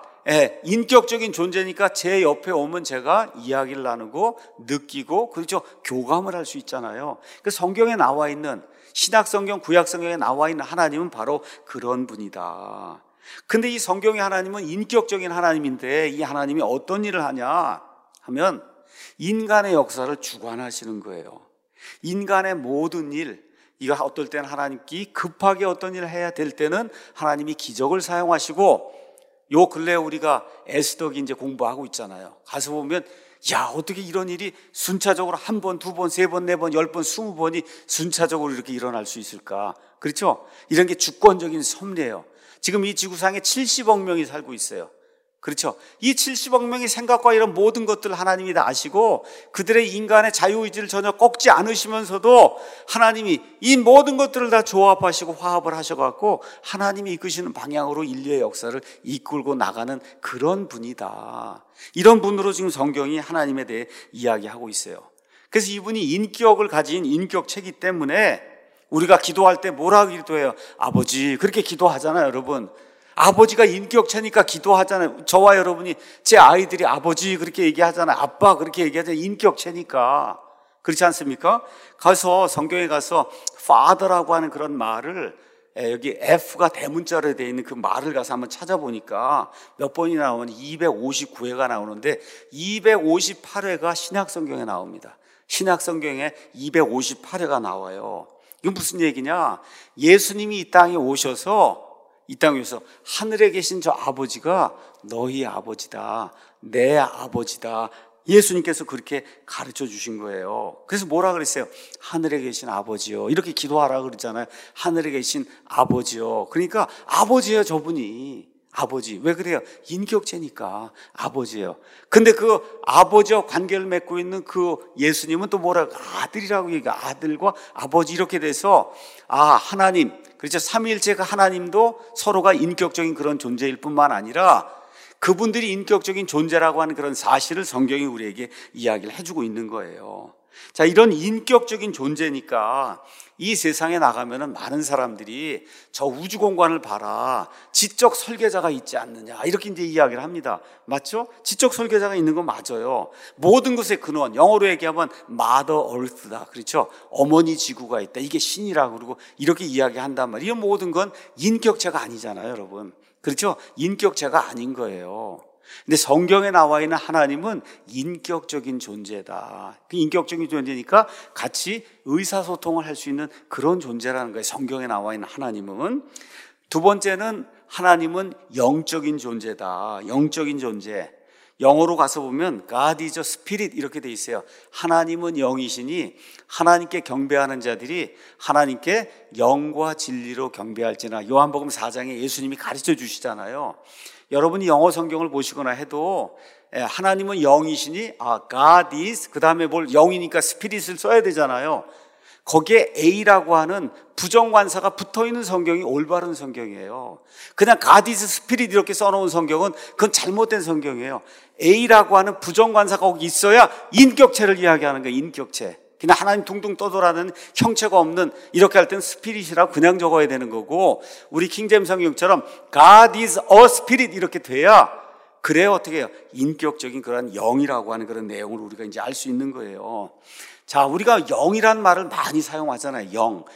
인격적인 존재니까 제 옆에 오면 제가 이야기를 나누고 느끼고 그렇죠. 교감을 할 수 있잖아요. 그 성경에 나와 있는 신약성경, 구약성경에 나와 있는 하나님은 바로 그런 분이다. 근데 이 성경의 하나님은 인격적인 하나님인데 이 하나님이 어떤 일을 하냐 하면 인간의 역사를 주관하시는 거예요. 인간의 모든 일, 이거 어떨 때는 하나님께 급하게 어떤 일을 해야 될 때는 하나님이 기적을 사용하시고 요 근래 우리가 에스더기 이제 공부하고 있잖아요. 가서 보면 야 어떻게 이런 일이 순차적으로 한 번, 두 번, 세 번, 네 번, 10번, 20번이 순차적으로 이렇게 일어날 수 있을까? 그렇죠? 이런 게 주권적인 섭리예요. 지금 이 지구상에 70억 명이 살고 있어요. 그렇죠? 이 70억 명의 생각과 이런 모든 것들을 하나님이 다 아시고 그들의 인간의 자유의지를 전혀 꺾지 않으시면서도 하나님이 이 모든 것들을 다 조합하시고 화합을 하셔갖고 하나님이 이끄시는 방향으로 인류의 역사를 이끌고 나가는 그런 분이다. 이런 분으로 지금 성경이 하나님에 대해 이야기하고 있어요. 그래서 이분이 인격을 가진 인격체이기 때문에 우리가 기도할 때 뭐라 기도해요? 아버지 그렇게 기도하잖아요, 여러분. 아버지가 인격체니까 기도하잖아요. 저와 여러분이 제 아이들이 아버지 그렇게 얘기하잖아요. 아빠 그렇게 얘기하잖아요. 인격체니까. 그렇지 않습니까? 가서 성경에 가서 father라고 하는 그런 말을 여기 F가 대문자로 되어 있는 그 말을 가서 한번 찾아보니까 몇 번이 나오면 259회가 나오는데 258회가 신약성경에 나옵니다. 신약성경에 258회가 나와요. 이건 무슨 얘기냐? 예수님이 이 땅에 오셔서 이 땅에서 하늘에 계신 저 아버지가 너희 아버지다, 내 아버지다. 예수님께서 그렇게 가르쳐 주신 거예요. 그래서 뭐라 그랬어요? 하늘에 계신 아버지요. 이렇게 기도하라 그랬잖아요. 하늘에 계신 아버지요. 그러니까 아버지예요, 저분이. 아버지. 왜 그래요? 인격체니까 아버지예요. 근데 그 아버지와 관계를 맺고 있는 그 예수님은 또 뭐라고? 아들이라고 얘기해요. 아들과 아버지 이렇게 돼서 하나님. 그렇죠. 삼위일체가 하나님도 서로가 인격적인 그런 존재일 뿐만 아니라 그분들이 인격적인 존재라고 하는 그런 사실을 성경이 우리에게 이야기를 해주고 있는 거예요. 자, 이런 인격적인 존재니까 이 세상에 나가면은 많은 사람들이 저 우주 공간을 봐라. 지적 설계자가 있지 않느냐. 이렇게 이제 이야기를 합니다. 맞죠? 지적 설계자가 있는 건 맞아요. 모든 것의 근원, 영어로 얘기하면 Mother Earth다. 그렇죠? 어머니 지구가 있다. 이게 신이라고 그러고 이렇게 이야기한단 말이에요. 이 모든 건 인격체가 아니잖아요, 여러분. 그렇죠? 인격체가 아닌 거예요. 근데 성경에 나와 있는 하나님은 인격적인 존재다. 그 인격적인 존재니까 같이 의사소통을 할 수 있는 그런 존재라는 거예요. 성경에 나와 있는 하나님은. 두 번째는 하나님은 영적인 존재다. 영적인 존재. 영어로 가서 보면 God is a spirit 이렇게 돼 있어요. 하나님은 영이시니 하나님께 경배하는 자들이 하나님께 영과 진리로 경배할지나. 요한복음 4장에 예수님이 가르쳐 주시잖아요. 여러분이 영어 성경을 보시거나 해도 하나님은 영이시니 God is 그 다음에 뭘 영이니까 스피릿을 써야 되잖아요. 거기에 A라고 하는 부정관사가 붙어있는 성경이 올바른 성경이에요. 그냥 God is Spirit 이렇게 써놓은 성경은 그건 잘못된 성경이에요. A라고 하는 부정관사가 거기 있어야 인격체를 이야기하는 거예요. 인격체. 그냥 하나님 둥둥 떠돌아는 형체가 없는 이렇게 할 때는 스피릿이라고 그냥 적어야 되는 거고 우리 킹제임 성경처럼 God is a Spirit 이렇게 돼야 그래야 어떻게 해요? 인격적인 그런 영이라고 하는 그런 내용을 우리가 이제 알 수 있는 거예요. 자, 우리가 영이라는 말을 많이 사용하잖아요.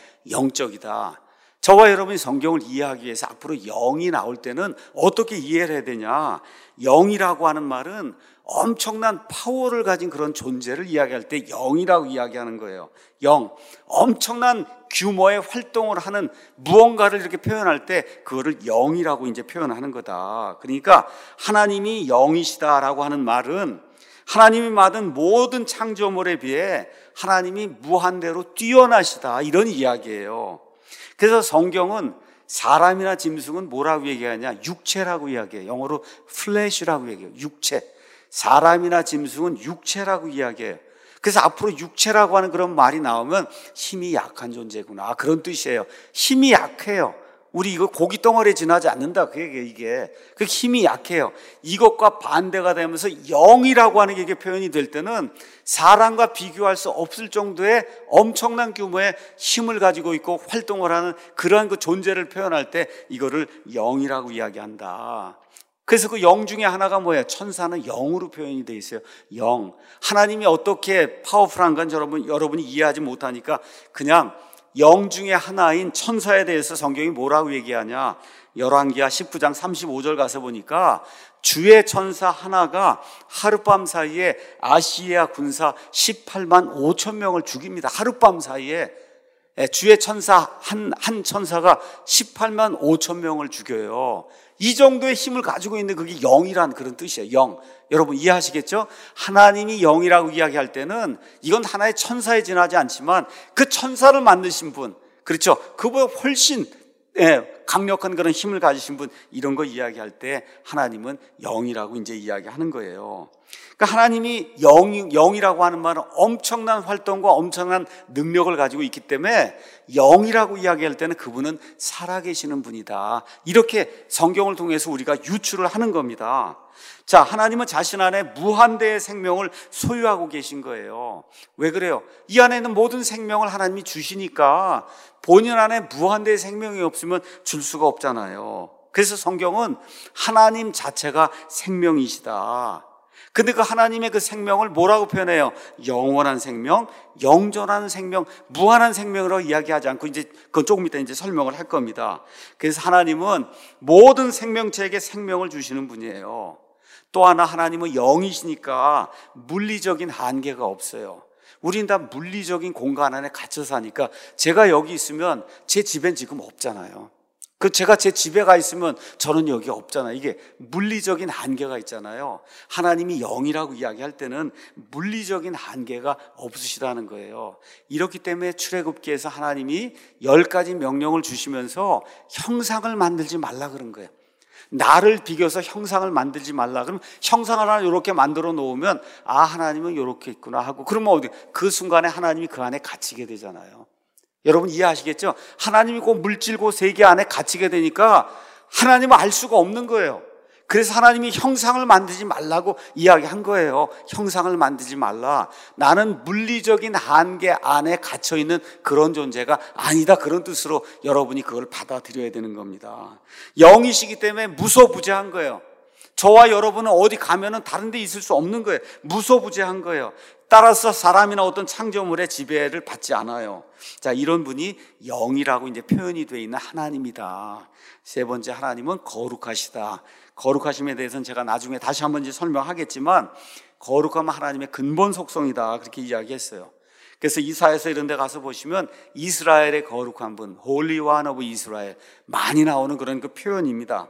영적이다. 저와 여러분이 성경을 이해하기 위해서 앞으로 영이 나올 때는 어떻게 이해를 해야 되냐? 영이라고 하는 말은 엄청난 파워를 가진 그런 존재를 이야기할 때 영이라고 이야기하는 거예요. 영, 엄청난 규모의 활동을 하는 무언가를 이렇게 표현할 때 그거를 영이라고 이제 표현하는 거다. 그러니까 하나님이 영이시다라고 하는 말은 하나님이 만든 모든 창조물에 비해 하나님이 무한대로 뛰어나시다, 이런 이야기예요. 그래서 성경은 사람이나 짐승은 뭐라고 얘기하냐? 육체라고 이야기해요. 영어로 flesh라고 얘기해요. 육체. 사람이나 짐승은 육체라고 이야기해요. 그래서 앞으로 육체라고 하는 그런 말이 나오면 힘이 약한 존재구나, 그런 뜻이에요. 힘이 약해요. 우리 이거 고기 덩어리에 지나지 않는다, 그 얘기예요. 이게 그 힘이 약해요. 이것과 반대가 되면서 영이라고 하는 게 이게 표현이 될 때는 사람과 비교할 수 없을 정도의 엄청난 규모의 힘을 가지고 있고 활동을 하는 그러한 그 존재를 표현할 때 이거를 영이라고 이야기한다. 그래서 그 영 중에 하나가 뭐예요? 천사는 영으로 표현이 되어 있어요. 영. 하나님이 어떻게 파워풀한 건 여러분이 이해하지 못하니까 그냥 영 중에 하나인 천사에 대해서 성경이 뭐라고 얘기하냐? 열왕기하 19장 35절 가서 보니까 주의 천사 하나가 하룻밤 사이에 아시리아 군사 18만 5천 명을 죽입니다. 하룻밤 사이에 주의 천사 한 천사가 18만 5천 명을 죽여요. 이 정도의 힘을 가지고 있는 그게 영이란 그런 뜻이에요. 영. 여러분 이해하시겠죠? 하나님이 영이라고 이야기할 때는 이건 하나의 천사에 지나지 않지만 그 천사를 만드신 분, 그렇죠? 그보다 훨씬 강력한 그런 힘을 가지신 분, 이런 거 이야기할 때 하나님은 영이라고 이제 이야기하는 거예요. 그러니까 하나님이 영이라고 하는 말은 엄청난 활동과 엄청난 능력을 가지고 있기 때문에 영이라고 이야기할 때는 그분은 살아계시는 분이다, 이렇게 성경을 통해서 우리가 유추를 하는 겁니다. 자, 하나님은 자신 안에 무한대의 생명을 소유하고 계신 거예요. 왜 그래요? 이 안에 있는 모든 생명을 하나님이 주시니까 본인 안에 무한대의 생명이 없으면 줄 수가 없잖아요. 그래서 성경은 하나님 자체가 생명이시다. 근데 그 하나님의 그 생명을 뭐라고 표현해요? 영원한 생명, 영존한 생명, 무한한 생명으로 이야기하지 않고 이제 그건 조금 이따 이제 설명을 할 겁니다. 그래서 하나님은 모든 생명체에게 생명을 주시는 분이에요. 또 하나 하나님은 영이시니까 물리적인 한계가 없어요. 우린 다 물리적인 공간 안에 갇혀 사니까 제가 여기 있으면 제 집엔 지금 없잖아요. 제가 제 집에 가 있으면 저는 여기 없잖아요. 이게 물리적인 한계가 있잖아요. 하나님이 영이라고 이야기할 때는 물리적인 한계가 없으시다는 거예요. 이렇기 때문에 출애굽기에서 하나님이 10가지 명령을 주시면서 형상을 만들지 말라 그런 거예요. 나를 비교해서 형상을 만들지 말라. 그럼 형상 하나 이렇게 만들어 놓으면 하나님은 이렇게 있구나 하고, 그러면 그 순간에 하나님이 그 안에 갇히게 되잖아요. 여러분 이해하시겠죠? 하나님이 그 물질고 세계 안에 갇히게 되니까 하나님을 알 수가 없는 거예요. 그래서 하나님이 형상을 만들지 말라고 이야기한 거예요. 형상을 만들지 말라. 나는 물리적인 한계 안에 갇혀있는 그런 존재가 아니다, 그런 뜻으로 여러분이 그걸 받아들여야 되는 겁니다. 영이시기 때문에 무소부재한 거예요. 저와 여러분은 어디 가면은 다른 데 있을 수 없는 거예요. 무소부재한 거예요. 따라서 사람이나 어떤 창조물의 지배를 받지 않아요. 자, 이런 분이 영이라고 이제 표현이 되어 있는 하나님이다. 세 번째, 하나님은 거룩하시다. 거룩하심에 대해서는 제가 나중에 다시 한번 이제 설명하겠지만, 거룩함은 하나님의 근본 속성이다, 그렇게 이야기했어요. 그래서 이사야서 이런 데 가서 보시면 이스라엘의 거룩한 분, Holy One of Israel, 많이 나오는 그런 그 표현입니다.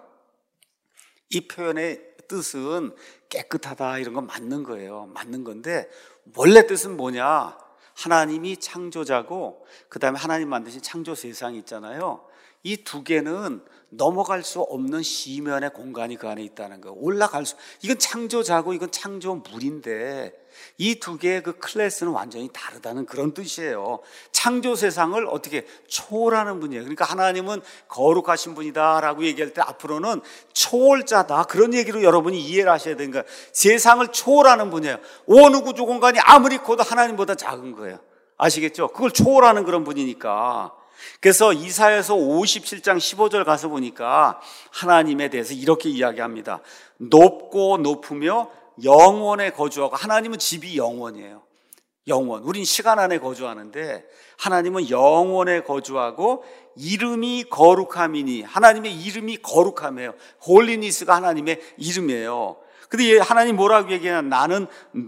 이 표현의 뜻은 깨끗하다, 이런 건 맞는 거예요. 맞는 건데 원래 뜻은 뭐냐? 하나님이 창조자고 그 다음에 하나님 만드신 창조 세상이 있잖아요. 이 두 개는 넘어갈 수 없는 시면의 공간이 그 안에 있다는 거예요. 이건 창조자고 이건 창조물인데 이 두 개의 그 클래스는 완전히 다르다는 그런 뜻이에요. 창조 세상을 어떻게 초월하는 분이에요. 그러니까 하나님은 거룩하신 분이다라고 얘기할 때 앞으로는 초월자다, 그런 얘기로 여러분이 이해를 하셔야 되는 거예요. 세상을 초월하는 분이에요. 온 우주 공간이 아무리 커도 하나님보다 작은 거예요. 아시겠죠? 그걸 초월하는 그런 분이니까. 그래서 이사야서 57장 15절 가서 보니까 하나님에 대해서 이렇게 이야기합니다. 높고 높으며 영원에 거주하고, 하나님은 집이 영원이에요. 영원. 우린 시간 안에 거주하는데 하나님은 영원에 거주하고 이름이 거룩함이니, 하나님의 이름이 거룩함이에요. 홀리니스가 하나님의 이름이에요. 근데 하나님 뭐라고 얘기하냐? 나는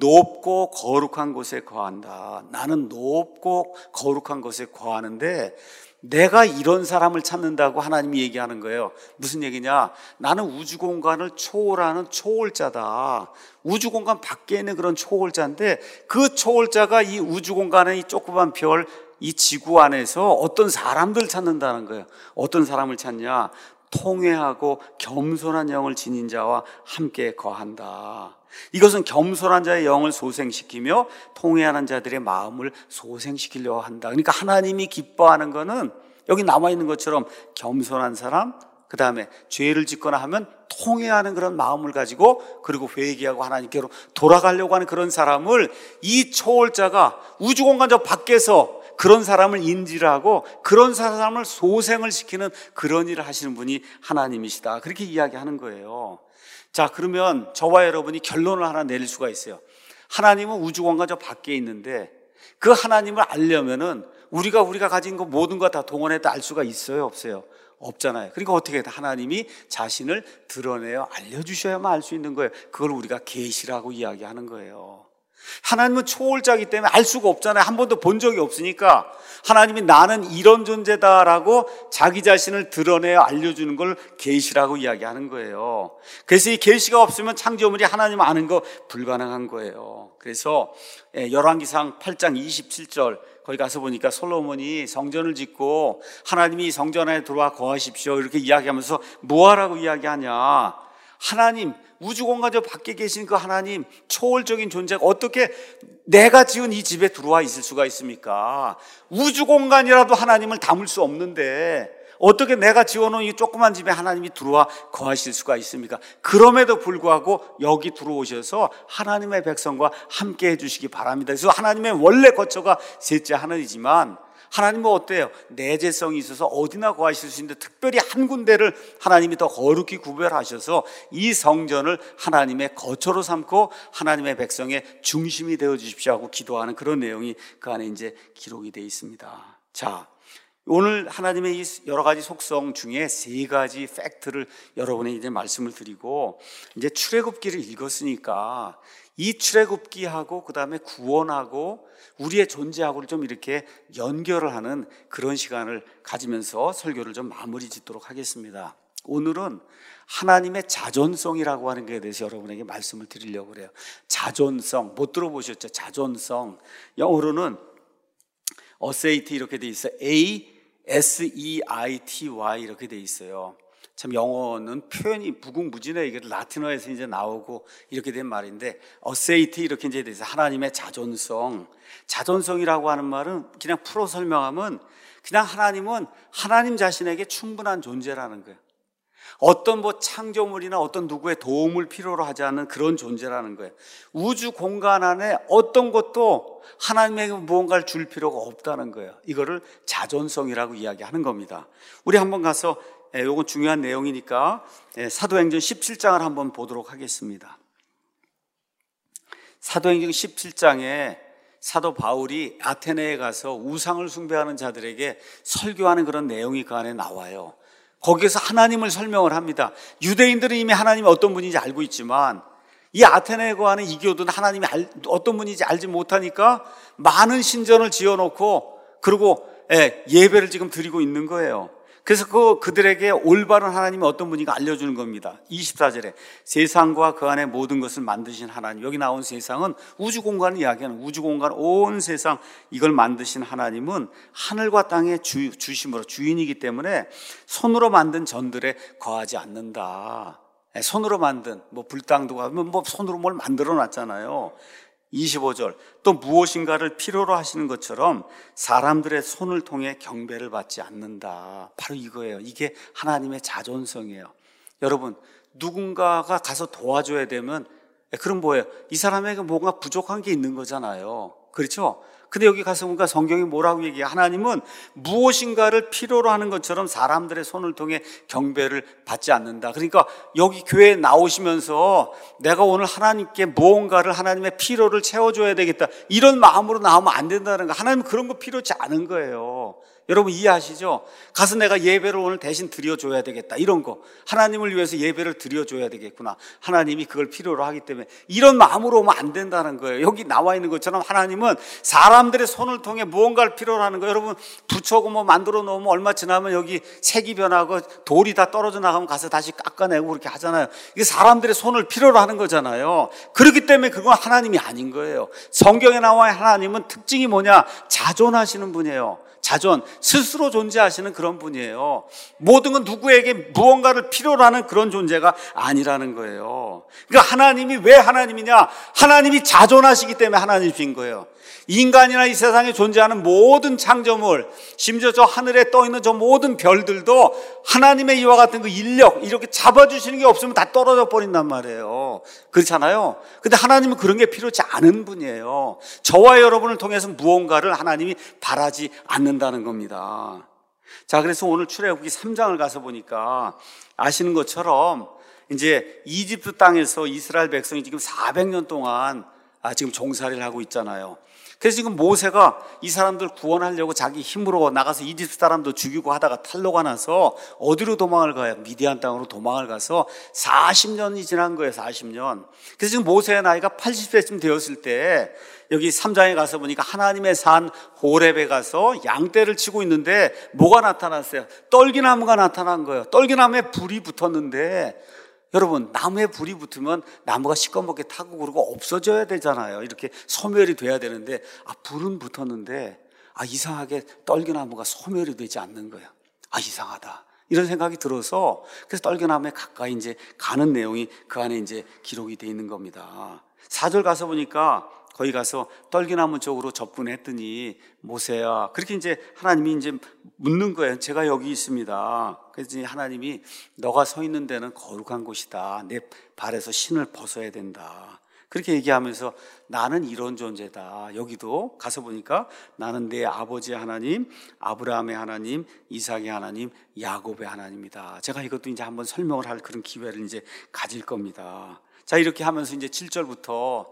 높고 거룩한 곳에 거한다. 나는 높고 거룩한 곳에 거하는데 내가 이런 사람을 찾는다고 하나님이 얘기하는 거예요. 무슨 얘기냐? 나는 우주 공간을 초월하는 초월자다. 우주 공간 밖에 있는 그런 초월자인데 그 초월자가 이 우주 공간의 이 조그만 별, 이 지구 안에서 어떤 사람들을 찾는다는 거예요. 어떤 사람을 찾냐? 통회하고 겸손한 영을 지닌 자와 함께 거한다. 이것은 겸손한 자의 영을 소생시키며 통회하는 자들의 마음을 소생시키려고 한다. 그러니까 하나님이 기뻐하는 것은 여기 나와 있는 것처럼 겸손한 사람, 그 다음에 죄를 짓거나 하면 통회하는 그런 마음을 가지고 그리고 회개하고 하나님께로 돌아가려고 하는 그런 사람을 이 초월자가 우주공간 저 밖에서 그런 사람을 인지를 하고 그런 사람을 소생을 시키는 그런 일을 하시는 분이 하나님이시다. 그렇게 이야기하는 거예요. 자, 그러면 저와 여러분이 결론을 하나 내릴 수가 있어요. 하나님은 우주공간 저 밖에 있는데 그 하나님을 알려면은 우리가 가진 거 모든 거 다 동원해도 알 수가 있어요, 없어요? 없잖아요. 그러니까 어떻게 해야 돼? 하나님이 자신을 드러내어 알려주셔야만 알 수 있는 거예요. 그걸 우리가 계시라고 이야기하는 거예요. 하나님은 초월자이기 때문에 알 수가 없잖아요. 한 번도 본 적이 없으니까 하나님이 나는 이런 존재다라고 자기 자신을 드러내어 알려주는 걸 계시라고 이야기하는 거예요. 그래서 이 계시가 없으면 창조물이 하나님 아는 거 불가능한 거예요. 그래서 열왕기상 8장 27절 거기 가서 보니까 솔로몬이 성전을 짓고 하나님이 성전 안에 들어와 거하십시오 이렇게 이야기하면서 뭐하라고 이야기하냐? 하나님, 우주공간 저 밖에 계신 그 하나님, 초월적인 존재가 어떻게 내가 지은 이 집에 들어와 있을 수가 있습니까? 우주공간이라도 하나님을 담을 수 없는데 어떻게 내가 지어놓은 이 조그만 집에 하나님이 들어와 거하실 수가 있습니까? 그럼에도 불구하고 여기 들어오셔서 하나님의 백성과 함께 해주시기 바랍니다. 그래서 하나님의 원래 거처가 셋째 하늘이지만 하나님은 어때요? 내재성이 있어서 어디나 거하실 수 있는데 특별히 한 군데를 하나님이 더 거룩히 구별하셔서 이 성전을 하나님의 거처로 삼고 하나님의 백성의 중심이 되어 주십시오 하고 기도하는 그런 내용이 그 안에 이제 기록이 되어 있습니다. 자, 오늘 하나님의 이 여러 가지 속성 중에 세 가지 팩트를 여러분에게 이제 말씀을 드리고 이제 출애굽기를 읽었으니까 이 출애굽기하고 그 다음에 구원하고 우리의 존재하고를 좀 이렇게 연결을 하는 그런 시간을 가지면서 설교를 좀 마무리 짓도록 하겠습니다. 오늘은 하나님의 자존성이라고 하는 것에 대해서 여러분에게 말씀을 드리려고 그래요. 자존성, 못 들어보셨죠? 자존성. 영어로는 어세이티 이렇게 돼 있어요. A-S-E-I-T-Y 이렇게 돼 있어요. 참 영어는 표현이 무궁무진해요. 이게 라틴어에서 이제 나오고 이렇게 된 말인데 어세이티 이렇게 이제 돼 있어요. 하나님의 자존성. 자존성이라고 하는 말은 그냥 풀어 설명하면 그냥 하나님은 하나님 자신에게 충분한 존재라는 거예요. 어떤 창조물이나 어떤 누구의 도움을 필요로 하지 않는 그런 존재라는 거예요. 우주 공간 안에 어떤 것도 하나님에게 무언가를 줄 필요가 없다는 거예요. 이거를 자존성이라고 이야기하는 겁니다. 우리 한번 가서 이건 중요한 내용이니까 사도행전 17장을 한번 보도록 하겠습니다. 사도행전 17장에 사도 바울이 아테네에 가서 우상을 숭배하는 자들에게 설교하는 그런 내용이 그 안에 나와요. 거기에서 하나님을 설명을 합니다. 유대인들은 이미 하나님이 어떤 분인지 알고 있지만 이 아테네에 거하는 이교도는 하나님이 어떤 분인지 알지 못하니까 많은 신전을 지어놓고 그리고 예배를 지금 드리고 있는 거예요. 그래서 그들에게 올바른 하나님이 어떤 분인가 알려주는 겁니다. 24절에 세상과 그 안에 모든 것을 만드신 하나님, 여기 나온 세상은 우주공간을 이야기하는 우주공간 온 세상 이걸 만드신 하나님은 하늘과 땅의 주심으로 주인이기 때문에 손으로 만든 전들에 거하지 않는다. 손으로 만든 불당도 가면 손으로 뭘 만들어 놨잖아요. 25절 또 무엇인가를 필요로 하시는 것처럼 사람들의 손을 통해 경배를 받지 않는다. 바로 이거예요. 이게 하나님의 자존성이에요. 여러분, 누군가가 가서 도와줘야 되면 그럼 뭐예요? 이 사람에게 뭔가 부족한 게 있는 거잖아요. 그렇죠? 근데 여기 가서 보니까 성경이 뭐라고 얘기해요? 하나님은 무엇인가를 필요로 하는 것처럼 사람들의 손을 통해 경배를 받지 않는다. 그러니까 여기 교회에 나오시면서 내가 오늘 하나님께 무언가를 하나님의 필요를 채워줘야 되겠다. 이런 마음으로 나오면 안 된다는 거. 하나님은 그런 거 필요치 않은 거예요. 여러분 이해하시죠? 가서 내가 예배를 오늘 대신 드려줘야 되겠다, 이런 거. 하나님을 위해서 예배를 드려줘야 되겠구나, 하나님이 그걸 필요로 하기 때문에, 이런 마음으로 오면 안 된다는 거예요. 여기 나와 있는 것처럼 하나님은 사람들의 손을 통해 무언가를 필요로 하는 거예요. 여러분 부초고 뭐 만들어 놓으면 얼마 지나면 여기 색이 변하고 돌이 다 떨어져 나가면 가서 다시 깎아내고 그렇게 하잖아요. 이게 사람들의 손을 필요로 하는 거잖아요. 그렇기 때문에 그건 하나님이 아닌 거예요. 성경에 나와 있는 하나님은 특징이 뭐냐? 자존하시는 분이에요. 자존, 스스로 존재하시는 그런 분이에요. 모든 건 누구에게 무언가를 필요로 하는 그런 존재가 아니라는 거예요. 그러니까 하나님이 왜 하나님이냐? 하나님이 자존하시기 때문에 하나님이신 거예요. 인간이나 이 세상에 존재하는 모든 창조물, 심지어 저 하늘에 떠 있는 저 모든 별들도 하나님의 이와 같은 그 인력, 이렇게 잡아주시는 게 없으면 다 떨어져 버린단 말이에요. 그렇잖아요. 근데 하나님은 그런 게 필요치 않은 분이에요. 저와 여러분을 통해서 무언가를 하나님이 바라지 않는다는 겁니다. 자, 그래서 오늘 출애굽기 3장을 가서 보니까 아시는 것처럼 이제 이집트 땅에서 이스라엘 백성이 지금 400년 동안 지금 종살이를 하고 있잖아요. 그래서 지금 모세가 이 사람들 구원하려고 자기 힘으로 나가서 이집트 사람도 죽이고 하다가 탈로가 나서 어디로 도망을 가요? 미디안 땅으로 도망을 가서 40년이 지난 거예요. 40년. 그래서 지금 모세의 나이가 80세쯤 되었을 때 여기 3장에 가서 보니까 하나님의 산 호렙에 가서 양떼를 치고 있는데 뭐가 나타났어요? 떨기나무가 나타난 거예요. 떨기나무에 불이 붙었는데, 여러분 나무에 불이 붙으면 나무가 시꺼멓게 타고 그러고 없어져야 되잖아요. 이렇게 소멸이 돼야 되는데 불은 붙었는데 이상하게 떨기나무가 소멸이 되지 않는 거예요. 이상하다, 이런 생각이 들어서 그래서 떨기나무에 가까이 이제 가는 내용이 그 안에 이제 기록이 되어 있는 겁니다. 4절 가서 보니까 거기 가서 떨기나무 쪽으로 접근했더니 모세야, 그렇게 이제 하나님이 이제 묻는 거예요. 제가 여기 있습니다. 그래서 하나님이 너가 서 있는 데는 거룩한 곳이다. 내 발에서 신을 벗어야 된다. 그렇게 얘기하면서 나는 이런 존재다. 여기도 가서 보니까 나는 내 아버지의 하나님, 아브라함의 하나님, 이삭의 하나님, 야곱의 하나님이다. 제가 이것도 이제 한번 설명을 할 그런 기회를 이제 가질 겁니다. 자, 이렇게 하면서 이제 7절부터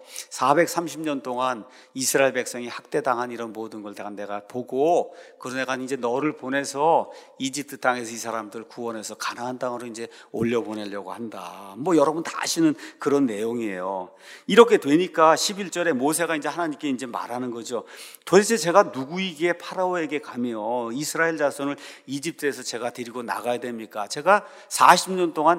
430년 동안 이스라엘 백성이 학대당한 이런 모든 걸 내가 보고, 그래서 내가 이제 너를 보내서 이집트 땅에서 이 사람들 구원해서 가나안 땅으로 이제 올려보내려고 한다. 뭐 여러분 다 아시는 그런 내용이에요. 이렇게 되니까 11절에 모세가 이제 하나님께 이제 말하는 거죠. 도대체 제가 누구이기에 파라오에게 가며 이스라엘 자손을 이집트에서 제가 데리고 나가야 됩니까? 제가 40년 동안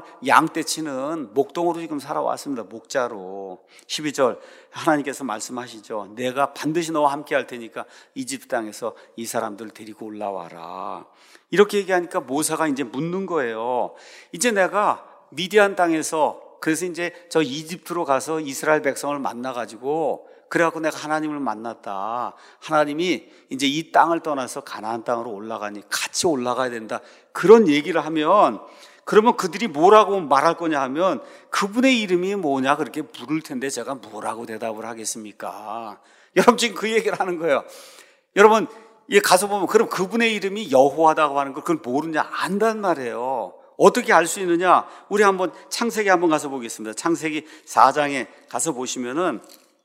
양떼치는 목동으로 지금 살아왔습니다. 목자로. 12절 하나님께서 말씀하시죠. 내가 반드시 너와 함께 할 테니까 이집트 땅에서 이 사람들 데리고 올라와라. 이렇게 얘기하니까 모세가 이제 묻는 거예요. 이제 내가 미디안 땅에서, 그래서 이제 저 이집트로 가서 이스라엘 백성을 만나가지고, 그래갖고 내가 하나님을 만났다. 하나님이 이제 이 땅을 떠나서 가나안 땅으로 올라가니 같이 올라가야 된다. 그런 얘기를 하면, 그러면 그들이 뭐라고 말할 거냐 하면 그분의 이름이 뭐냐 그렇게 물을 텐데 제가 뭐라고 대답을 하겠습니까? 여러분 지금 그 얘기를 하는 거예요. 여러분 가서 보면 그럼 그분의 이름이 여호와다고 하는 걸 그걸 모르냐? 안단 말이에요. 어떻게 알 수 있느냐? 우리 한번 창세기 한번 가서 보겠습니다. 창세기 4장에 가서 보시면은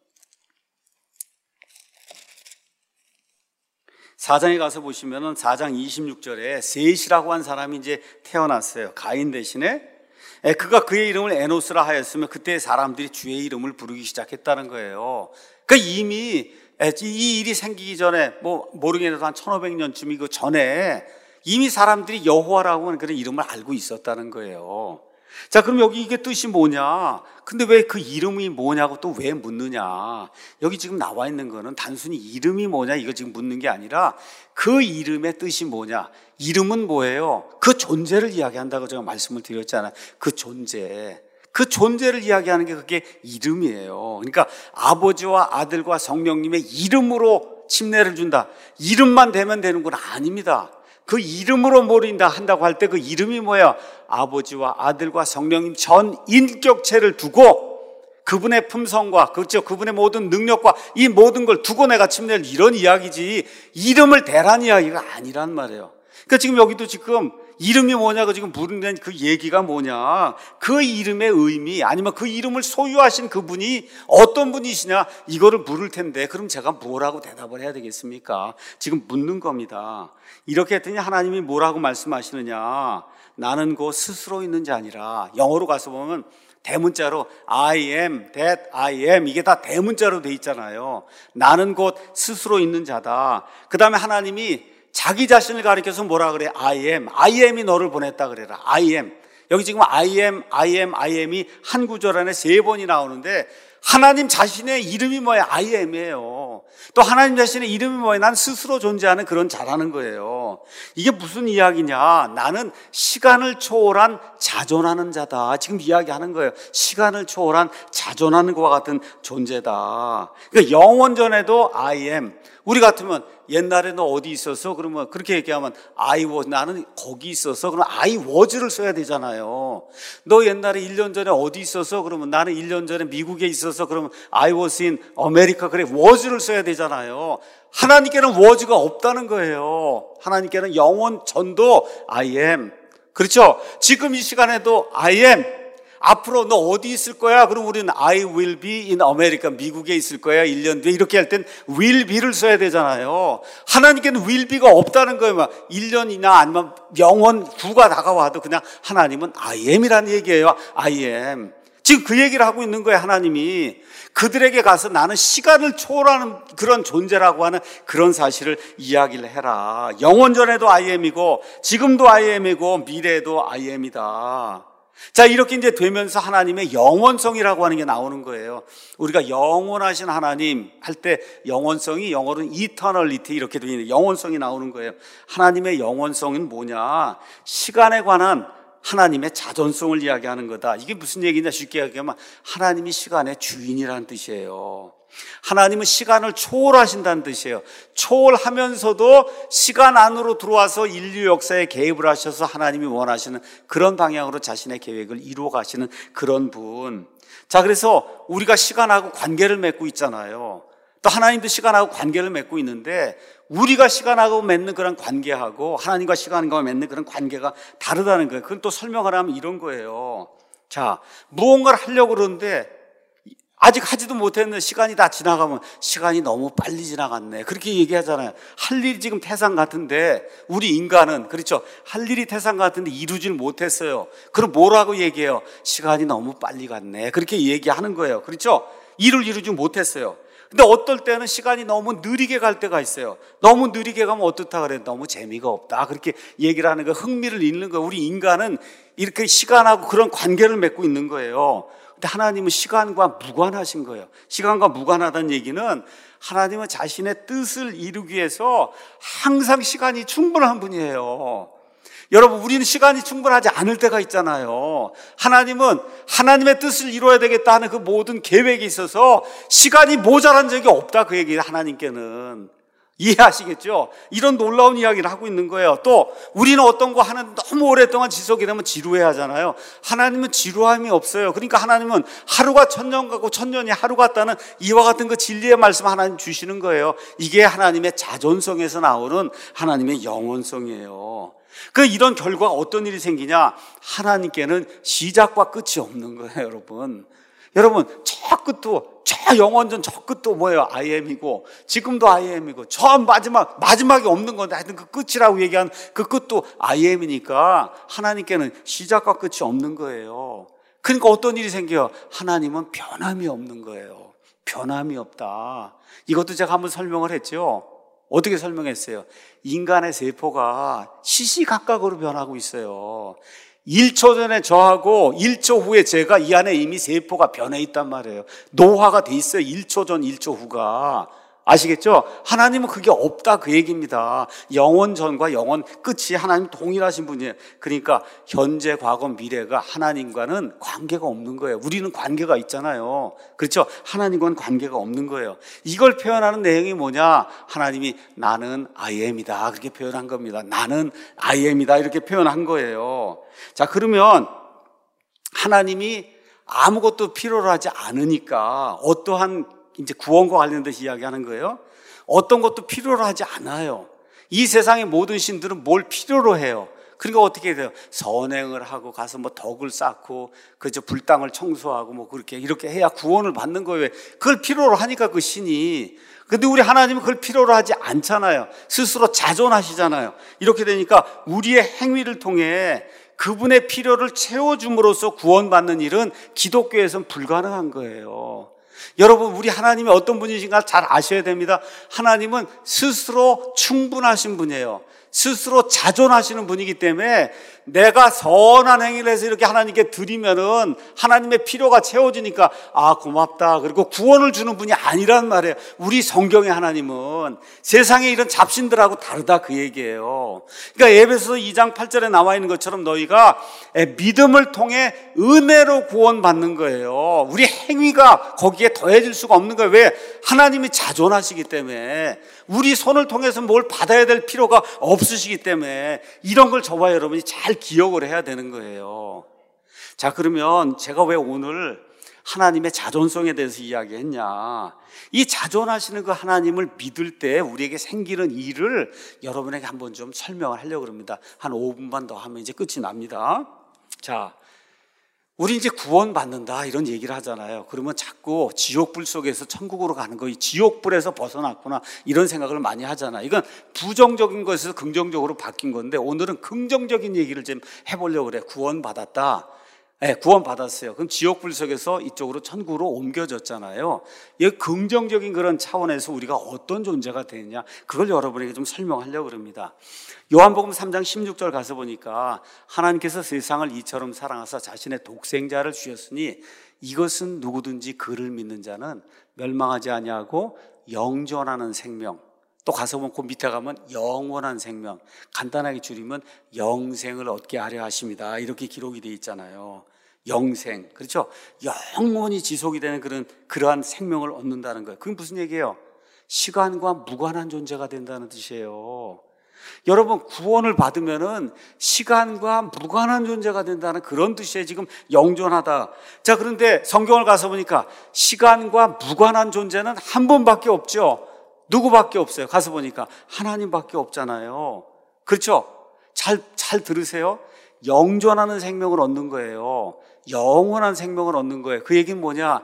4장에 가서 보시면은 4장 26절에 셋이라고 한 사람이 이제 태어났어요. 가인 대신에. 그가 그의 이름을 에노스라 하였으며 그때 사람들이 주의 이름을 부르기 시작했다는 거예요. 그러니까 이미 이 일이 생기기 전에 모르겠는데 한 1500년쯤이 그 전에 이미 사람들이 여호와라고 하는 그런 이름을 알고 있었다는 거예요. 자, 그럼 여기 이게 뜻이 뭐냐? 근데 왜 그 이름이 뭐냐고 또 왜 묻느냐? 여기 지금 나와 있는 거는 단순히 이름이 뭐냐 이거 지금 묻는 게 아니라 그 이름의 뜻이 뭐냐? 이름은 뭐예요? 그 존재를 이야기한다고 제가 말씀을 드렸잖아요. 그 존재. 그 존재를 이야기하는 게 그게 이름이에요. 그러니까 아버지와 아들과 성령님의 이름으로 침례를 준다. 이름만 되면 되는 건 아닙니다. 그 이름으로 모른다 한다고 할 때 그 이름이 뭐예요? 아버지와 아들과 성령님 전 인격체를 두고 그분의 품성과 그렇죠, 그분의 모든 능력과 이 모든 걸 두고 내가 침례를, 이런 이야기지 이름을 대란 이야기가 아니란 말이에요. 그러니까 지금 여기도 지금 이름이 뭐냐고 지금 물는 그 얘기가 뭐냐, 그 이름의 의미, 아니면 그 이름을 소유하신 그분이 어떤 분이시냐, 이거를 물을 텐데 그럼 제가 뭐라고 대답을 해야 되겠습니까? 지금 묻는 겁니다. 이렇게 했더니 하나님이 뭐라고 말씀하시느냐, 나는 곧 스스로 있는 자 아니라, 영어로 가서 보면 대문자로 I am that I am, 이게 다 대문자로 돼 있잖아요. 나는 곧 스스로 있는 자다. 그 다음에 하나님이 자기 자신을 가리켜서 뭐라 그래? I am이 너를 보냈다 그래라. I am. 여기 지금 I am이 한 구절 안에 3번이 나오는데, 하나님 자신의 이름이 뭐예요? I am이에요. 또 하나님 자신의 이름이 뭐예요? 난 스스로 존재하는 그런 자라는 거예요. 이게 무슨 이야기냐? 나는 시간을 초월한 자존하는 자다. 지금 이야기하는 거예요. 시간을 초월한 자존하는 것과 같은 존재다. 그러니까 영원전에도 I am. 우리 같으면 옛날에 너 어디 있었어? 그러면 그렇게 얘기하면 I was, 나는 거기 있었어. 그러면 I was를 써야 되잖아요. 너 옛날에 1년 전에 어디 있었어? 그러면 나는 1년 전에 미국에 있었어. 그러면 I was in America. 그래, was를 써야 되잖아요. 하나님께는 was가 없다는 거예요. 하나님께는 영원 전도 I am. 그렇죠? 지금 이 시간에도 I am. 앞으로 너 어디 있을 거야? 그럼 우리는 I will be in America, 미국에 있을 거야 1년 뒤에, 이렇게 할 땐 will be를 써야 되잖아요. 하나님께는 will be가 없다는 거예요. 막 1년이나 아니면 영원 후가 다가와도 그냥 하나님은 I am이라는 얘기예요. I am. 지금 그 얘기를 하고 있는 거예요. 하나님이 그들에게 가서 나는 시간을 초월하는 그런 존재라고 하는 그런 사실을 이야기를 해라. 영원전에도 I am이고 지금도 I am이고 미래에도 I am이다. 자, 이렇게 이제 되면서 하나님의 영원성이라고 하는 게 나오는 거예요. 우리가 영원하신 하나님 할 때 영원성이 영어로는 eternality 이렇게 되어 있는 영원성이 나오는 거예요. 하나님의 영원성은 뭐냐? 시간에 관한 하나님의 자존성을 이야기하는 거다. 이게 무슨 얘기냐? 쉽게 얘기하면 하나님이 시간의 주인이라는 뜻이에요. 하나님은 시간을 초월하신다는 뜻이에요. 초월하면서도 시간 안으로 들어와서 인류 역사에 개입을 하셔서 하나님이 원하시는 그런 방향으로 자신의 계획을 이루어 가시는 그런 분. 자, 그래서 우리가 시간하고 관계를 맺고 있잖아요. 또 하나님도 시간하고 관계를 맺고 있는데, 우리가 시간하고 맺는 그런 관계하고 하나님과 시간과 맺는 그런 관계가 다르다는 거예요. 그건 또 설명을 하면 이런 거예요. 자, 무언가를 하려고 그러는데 아직 하지도 못했는데 시간이 다 지나가면 시간이 너무 빨리 지나갔네, 그렇게 얘기하잖아요. 할 일이 지금 태산 같은데, 우리 인간은 그렇죠, 할 일이 태산 같은데 이루질 못했어요. 그럼 뭐라고 얘기해요? 시간이 너무 빨리 갔네, 그렇게 얘기하는 거예요. 그렇죠? 일을 이루지 못했어요. 근데 어떨 때는 시간이 너무 느리게 갈 때가 있어요. 너무 느리게 가면 어떻다 그래요? 너무 재미가 없다, 그렇게 얘기를 하는 거, 흥미를 잃는 거예요. 우리 인간은 이렇게 시간하고 그런 관계를 맺고 있는 거예요. 근데 하나님은 시간과 무관하신 거예요. 시간과 무관하다는 얘기는 하나님은 자신의 뜻을 이루기 위해서 항상 시간이 충분한 분이에요. 여러분, 우리는 시간이 충분하지 않을 때가 있잖아요. 하나님은 하나님의 뜻을 이루어야 되겠다 하는 그 모든 계획이 있어서 시간이 모자란 적이 없다, 그 얘기예요. 하나님께는. 이해하시겠죠? 이런 놀라운 이야기를 하고 있는 거예요. 또 우리는 어떤 거 하는 너무 오랫동안 지속이 되면 지루해 하잖아요. 하나님은 지루함이 없어요. 그러니까 하나님은 하루가 천년 같고 천년이 하루 같다는 이와 같은 그 진리의 말씀 하나님 주시는 거예요. 이게 하나님의 자존성에서 나오는 하나님의 영원성이에요. 그 이런 결과가 어떤 일이 생기냐? 하나님께는 시작과 끝이 없는 거예요, 여러분. 여러분, 저 끝도, 저 영원전 저 끝도 뭐예요? I am이고, 지금도 I am이고, 저 마지막이 없는 건데, 하여튼 그 끝이라고 얘기한 그 끝도 I am이니까 하나님께는 시작과 끝이 없는 거예요. 그러니까 어떤 일이 생겨요? 하나님은 변함이 없는 거예요. 변함이 없다. 이것도 제가 한번 설명을 했죠. 어떻게 설명했어요? 인간의 세포가 시시각각으로 변하고 있어요. 1초 전에 저하고 1초 후에 제가 이 안에 이미 세포가 변해 있단 말이에요. 노화가 돼 있어요. 1초 전, 1초 후가. 아시겠죠? 하나님은 그게 없다, 그 얘기입니다. 영원 전과 영원 끝이 하나님 동일하신 분이에요. 그러니까 현재, 과거, 미래가 하나님과는 관계가 없는 거예요. 우리는 관계가 있잖아요. 그렇죠? 하나님과는 관계가 없는 거예요. 이걸 표현하는 내용이 뭐냐? 하나님이 나는 I am이다, 그렇게 표현한 겁니다. 나는 I am이다, 이렇게 표현한 거예요. 자, 그러면 하나님이 아무것도 필요로 하지 않으니까 어떠한 이제 구원과 관련돼서 이야기하는 거예요. 어떤 것도 필요로 하지 않아요. 이 세상의 모든 신들은 뭘 필요로 해요? 그러니까 어떻게 돼요? 선행을 하고 가서 뭐 덕을 쌓고 그저 불당을 청소하고 뭐 그렇게 이렇게 해야 구원을 받는 거예요. 그걸 필요로 하니까 그 신이. 근데 우리 하나님은 그걸 필요로 하지 않잖아요. 스스로 자존하시잖아요. 이렇게 되니까 우리의 행위를 통해 그분의 필요를 채워줌으로써 구원받는 일은 기독교에서는 불가능한 거예요. 여러분, 우리 하나님이 어떤 분이신가 잘 아셔야 됩니다. 하나님은 스스로 충분하신 분이에요. 스스로 자존하시는 분이기 때문에 내가 선한 행위를 해서 이렇게 하나님께 드리면은 하나님의 필요가 채워지니까 아, 고맙다. 그리고 구원을 주는 분이 아니란 말이에요. 우리 성경의 하나님은 세상에 이런 잡신들하고 다르다 그 얘기예요. 그러니까 에베소서 2장 8절에 나와 있는 것처럼 너희가 믿음을 통해 은혜로 구원받는 거예요. 우리 행위가 거기에 더해질 수가 없는 거예요. 왜? 하나님이 자존하시기 때문에 우리 손을 통해서 뭘 받아야 될 필요가 없으시기 때문에 이런 걸 저와 여러분이 잘 기억을 해야 되는 거예요. 자, 그러면 제가 왜 오늘 하나님의 자존성에 대해서 이야기했냐? 이 자존하시는 그 하나님을 믿을 때 우리에게 생기는 일을 여러분에게 한번 좀 설명을 하려고 합니다. 한 5분만 더 하면 이제 끝이 납니다. 자, 우리 이제 구원받는다 이런 얘기를 하잖아요. 그러면 자꾸 지옥불 속에서 천국으로 가는 거, 이 지옥불에서 벗어났구나 이런 생각을 많이 하잖아요. 이건 부정적인 것에서 긍정적으로 바뀐 건데 오늘은 긍정적인 얘기를 좀 해보려고 그래요. 구원받았다. 네, 구원받았어요. 그럼 지옥불 속에서 이쪽으로 천국으로 옮겨졌잖아요. 이 긍정적인 그런 차원에서 우리가 어떤 존재가 되느냐 그걸 여러분에게 좀 설명하려고 합니다. 요한복음 3장 16절 가서 보니까 하나님께서 세상을 이처럼 사랑하사 자신의 독생자를 주셨으니 이것은 누구든지 그를 믿는 자는 멸망하지 아니하고 영존하는 생명, 또 가서 보면 그 밑에 가면 영원한 생명, 간단하게 줄이면 영생을 얻게 하려 하십니다. 이렇게 기록이 되어 있잖아요. 영생, 그렇죠? 영원히 지속이 되는 그러한 생명을 얻는다는 거예요. 그게 무슨 얘기예요? 시간과 무관한 존재가 된다는 뜻이에요. 여러분, 구원을 받으면은 시간과 무관한 존재가 된다는 그런 뜻이에요. 지금 영존하다. 자, 그런데 성경을 가서 보니까 시간과 무관한 존재는 한 분밖에 없죠. 누구밖에 없어요? 가서 보니까 하나님밖에 없잖아요. 그렇죠? 잘 들으세요. 영존하는 생명을 얻는 거예요. 영원한 생명을 얻는 거예요. 그 얘기는 뭐냐?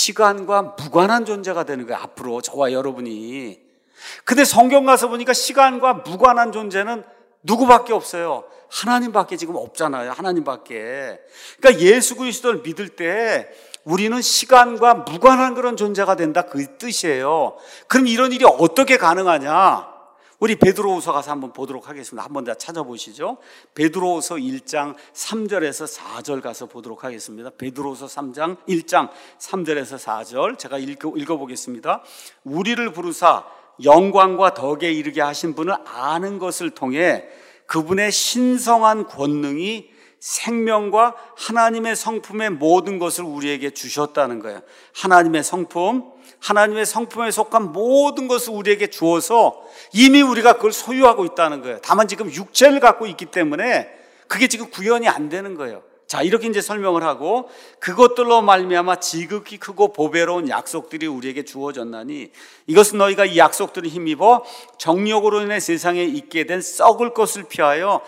시간과 무관한 존재가 되는 거예요. 앞으로 저와 여러분이. 근데 성경 가서 보니까 시간과 무관한 존재는 누구밖에 없어요? 하나님밖에 지금 없잖아요. 하나님밖에. 그러니까 예수 그리스도를 믿을 때 우리는 시간과 무관한 그런 존재가 된다 그 뜻이에요. 그럼 이런 일이 어떻게 가능하냐? 우리 베드로후서 가서 한번 보도록 하겠습니다. 한번 다 찾아보시죠. 베드로후서 1장 3절에서 4절 가서 보도록 하겠습니다. 베드로후서 3장 1장 3절에서 4절 제가 읽어보겠습니다. 우리를 부르사 영광과 덕에 이르게 하신 분을 아는 것을 통해 그분의 신성한 권능이 생명과 하나님의 성품의 모든 것을 우리에게 주셨다는 거예요. 하나님의 성품, 하나님의 성품에 속한 모든 것을 우리에게 주어서 이미 우리가 그걸 소유하고 있다는 거예요. 다만 지금 육체를 갖고 있기 때문에 그게 지금 구현이 안 되는 거예요. 자, 이렇게 이제 설명을 하고 그것들로 말미암아 지극히 크고 보배로운 약속들이 우리에게 주어졌나니 이것은 너희가 이 약속들을 힘입어 정욕으로 인해 세상에 있게 된 썩을 것을 피하여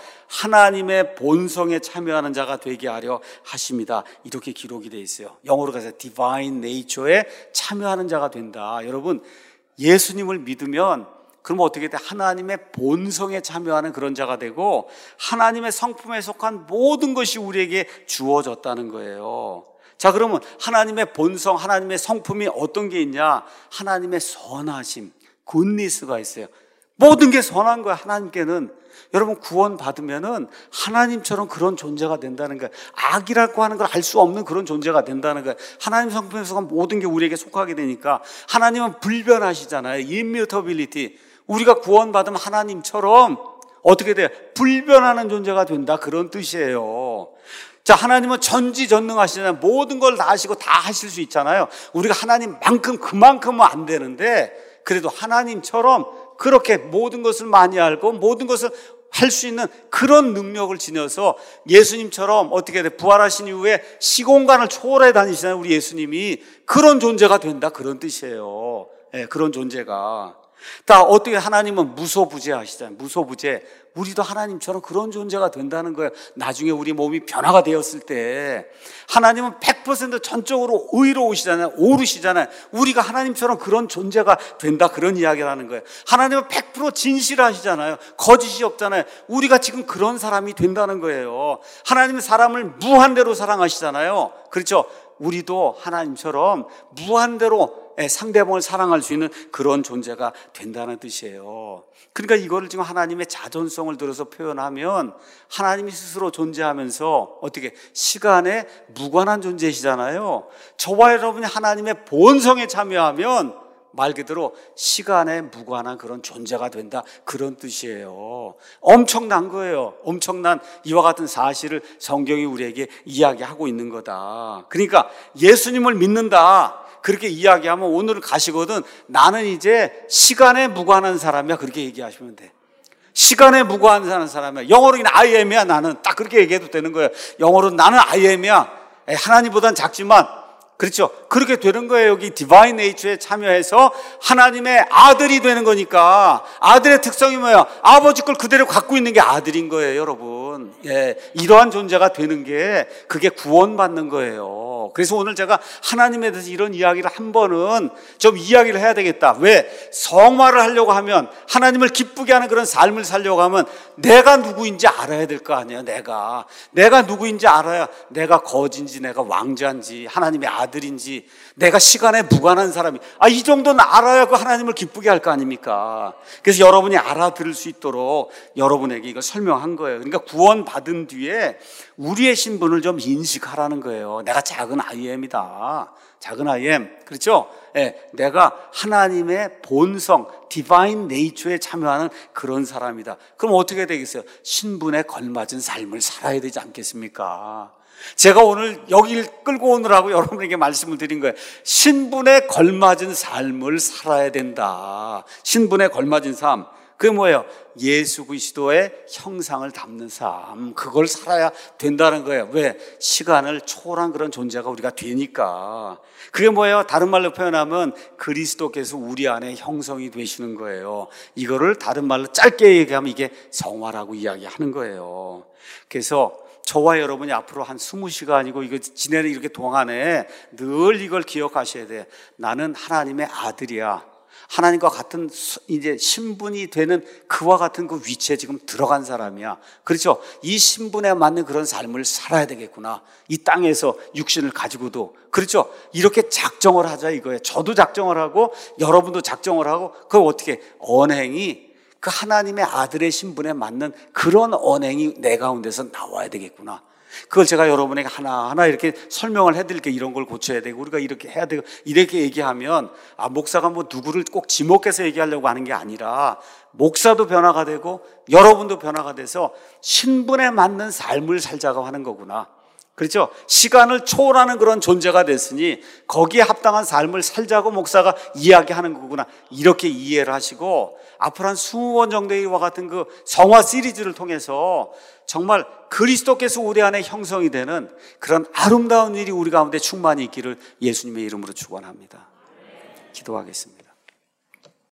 하나님의 본성에 참여하는 자가 되게 하려 하십니다. 이렇게 기록이 되어 있어요. 영어로 가서 divine nature에 참여하는 자가 된다. 여러분, 예수님을 믿으면 그럼 어떻게 돼? 하나님의 본성에 참여하는 그런 자가 되고 하나님의 성품에 속한 모든 것이 우리에게 주어졌다는 거예요. 자, 그러면 하나님의 본성, 하나님의 성품이 어떤 게 있냐? 하나님의 선하심, 굿니스가 있어요. 모든 게 선한 거야, 하나님께는. 여러분, 구원 받으면은 하나님처럼 그런 존재가 된다는 거예요. 악이라고 하는 걸 알 수 없는 그런 존재가 된다는 거예요. 하나님 성품에 속한 모든 게 우리에게 속하게 되니까 하나님은 불변하시잖아요. immutability. 우리가 구원받으면 하나님처럼 어떻게 돼요? 불변하는 존재가 된다. 그런 뜻이에요. 자, 하나님은 전지전능하시잖아요. 모든 걸 다 하시고 다 하실 수 있잖아요. 우리가 하나님만큼 그만큼은 안 되는데 그래도 하나님처럼 그렇게 모든 것을 많이 알고 모든 것을 할 수 있는 그런 능력을 지녀서 예수님처럼 어떻게 돼? 부활하신 이후에 시공간을 초월해 다니시잖아요. 우리 예수님이 그런 존재가 된다. 그런 뜻이에요. 네, 그런 존재가. 다 어떻게 하나님은 무소부재하시잖아요. 무소부재. 우리도 하나님처럼 그런 존재가 된다는 거예요. 나중에 우리 몸이 변화가 되었을 때 하나님은 100% 전적으로 의로우시잖아요. 오르시잖아요. 우리가 하나님처럼 그런 존재가 된다, 그런 이야기를 하는 거예요. 하나님은 100% 진실하시잖아요. 거짓이 없잖아요. 우리가 지금 그런 사람이 된다는 거예요. 하나님은 사람을 무한대로 사랑하시잖아요. 그렇죠? 우리도 하나님처럼 무한대로 상대방을 사랑할 수 있는 그런 존재가 된다는 뜻이에요. 그러니까 이거를 지금 하나님의 자존성을 들어서 표현하면 하나님이 스스로 존재하면서 어떻게 시간에 무관한 존재이시잖아요. 저와 여러분이 하나님의 본성에 참여하면 말 그대로 시간에 무관한 그런 존재가 된다, 그런 뜻이에요. 엄청난 거예요. 엄청난 이와 같은 사실을 성경이 우리에게 이야기하고 있는 거다. 그러니까 예수님을 믿는다 그렇게 이야기하면 오늘 가시거든 나는 이제 시간에 무관한 사람이야, 그렇게 얘기하시면 돼. 시간에 무관한 사람이야. 영어로 그냥 I am이야. 나는 딱 그렇게 얘기해도 되는 거예요. 영어로 나는 I am이야. 하나님보단 작지만, 그렇죠? 그렇게 되는 거예요. 여기 디바인 네이처에 참여해서 하나님의 아들이 되는 거니까. 아들의 특성이 뭐예요? 아버지 걸 그대로 갖고 있는 게 아들인 거예요, 여러분. 이러한 존재가 되는 게 그게 구원받는 거예요. 그래서 오늘 제가 하나님에 대해서 이런 이야기를 한 번은 좀 이야기를 해야 되겠다. 왜? 성화를 하려고 하면, 하나님을 기쁘게 하는 그런 삶을 살려고 하면 내가 누구인지 알아야 될 거 아니에요. 내가 누구인지 알아야 내가 거지인지 내가 왕자인지 하나님의 아들인지 내가 시간에 무관한 사람이, 이 정도는 알아야 그 하나님을 기쁘게 할 거 아닙니까? 그래서 여러분이 알아들을 수 있도록 여러분에게 이걸 설명한 거예요. 그러니까 구원받은 뒤에 우리의 신분을 좀 인식하라는 거예요. 내가 작은 IM이다. 작은 IM. 그렇죠? 내가 하나님의 본성, 디바인 네이처에 참여하는 그런 사람이다. 그럼 어떻게 되겠어요? 신분에 걸맞은 삶을 살아야 되지 않겠습니까? 제가 오늘 여기를 끌고 오느라고 여러분에게 말씀을 드린 거예요. 신분에 걸맞은 삶을 살아야 된다. 신분에 걸맞은 삶. 그게 뭐예요? 예수 그리스도의 형상을 담는 삶, 그걸 살아야 된다는 거예요. 왜? 시간을 초월한 그런 존재가 우리가 되니까. 그게 뭐예요? 다른 말로 표현하면 그리스도께서 우리 안에 형성이 되시는 거예요. 이거를 다른 말로 짧게 얘기하면 이게 성화라고 이야기하는 거예요. 그래서 저와 여러분이 앞으로 한 20시간이고 이거 지내는 이렇게 동안에 늘 이걸 기억하셔야 돼. 나는 하나님의 아들이야. 하나님과 같은 이제 신분이 되는 그와 같은 그 위치에 지금 들어간 사람이야. 그렇죠? 이 신분에 맞는 그런 삶을 살아야 되겠구나. 이 땅에서 육신을 가지고도. 그렇죠? 이렇게 작정을 하자 이거예요. 저도 작정을 하고 여러분도 작정을 하고, 그걸 어떻게 언행이 그 하나님의 아들의 신분에 맞는 그런 언행이 내 가운데서 나와야 되겠구나. 그걸 제가 여러분에게 하나하나 이렇게 설명을 해드릴게요. 이런 걸 고쳐야 되고 우리가 이렇게 해야 되고, 이렇게 얘기하면 목사가 뭐 누구를 꼭 지목해서 얘기하려고 하는 게 아니라 목사도 변화가 되고 여러분도 변화가 돼서 신분에 맞는 삶을 살자고 하는 거구나. 그렇죠? 시간을 초월하는 그런 존재가 됐으니 거기에 합당한 삶을 살자고 목사가 이야기하는 거구나. 이렇게 이해를 하시고 앞으로 한 20번 정도의 이와 같은 그 성화 시리즈를 통해서 정말 그리스도께서 우리 안에 형성이 되는 그런 아름다운 일이 우리 가운데 충만히 있기를 예수님의 이름으로 축원합니다. 기도하겠습니다.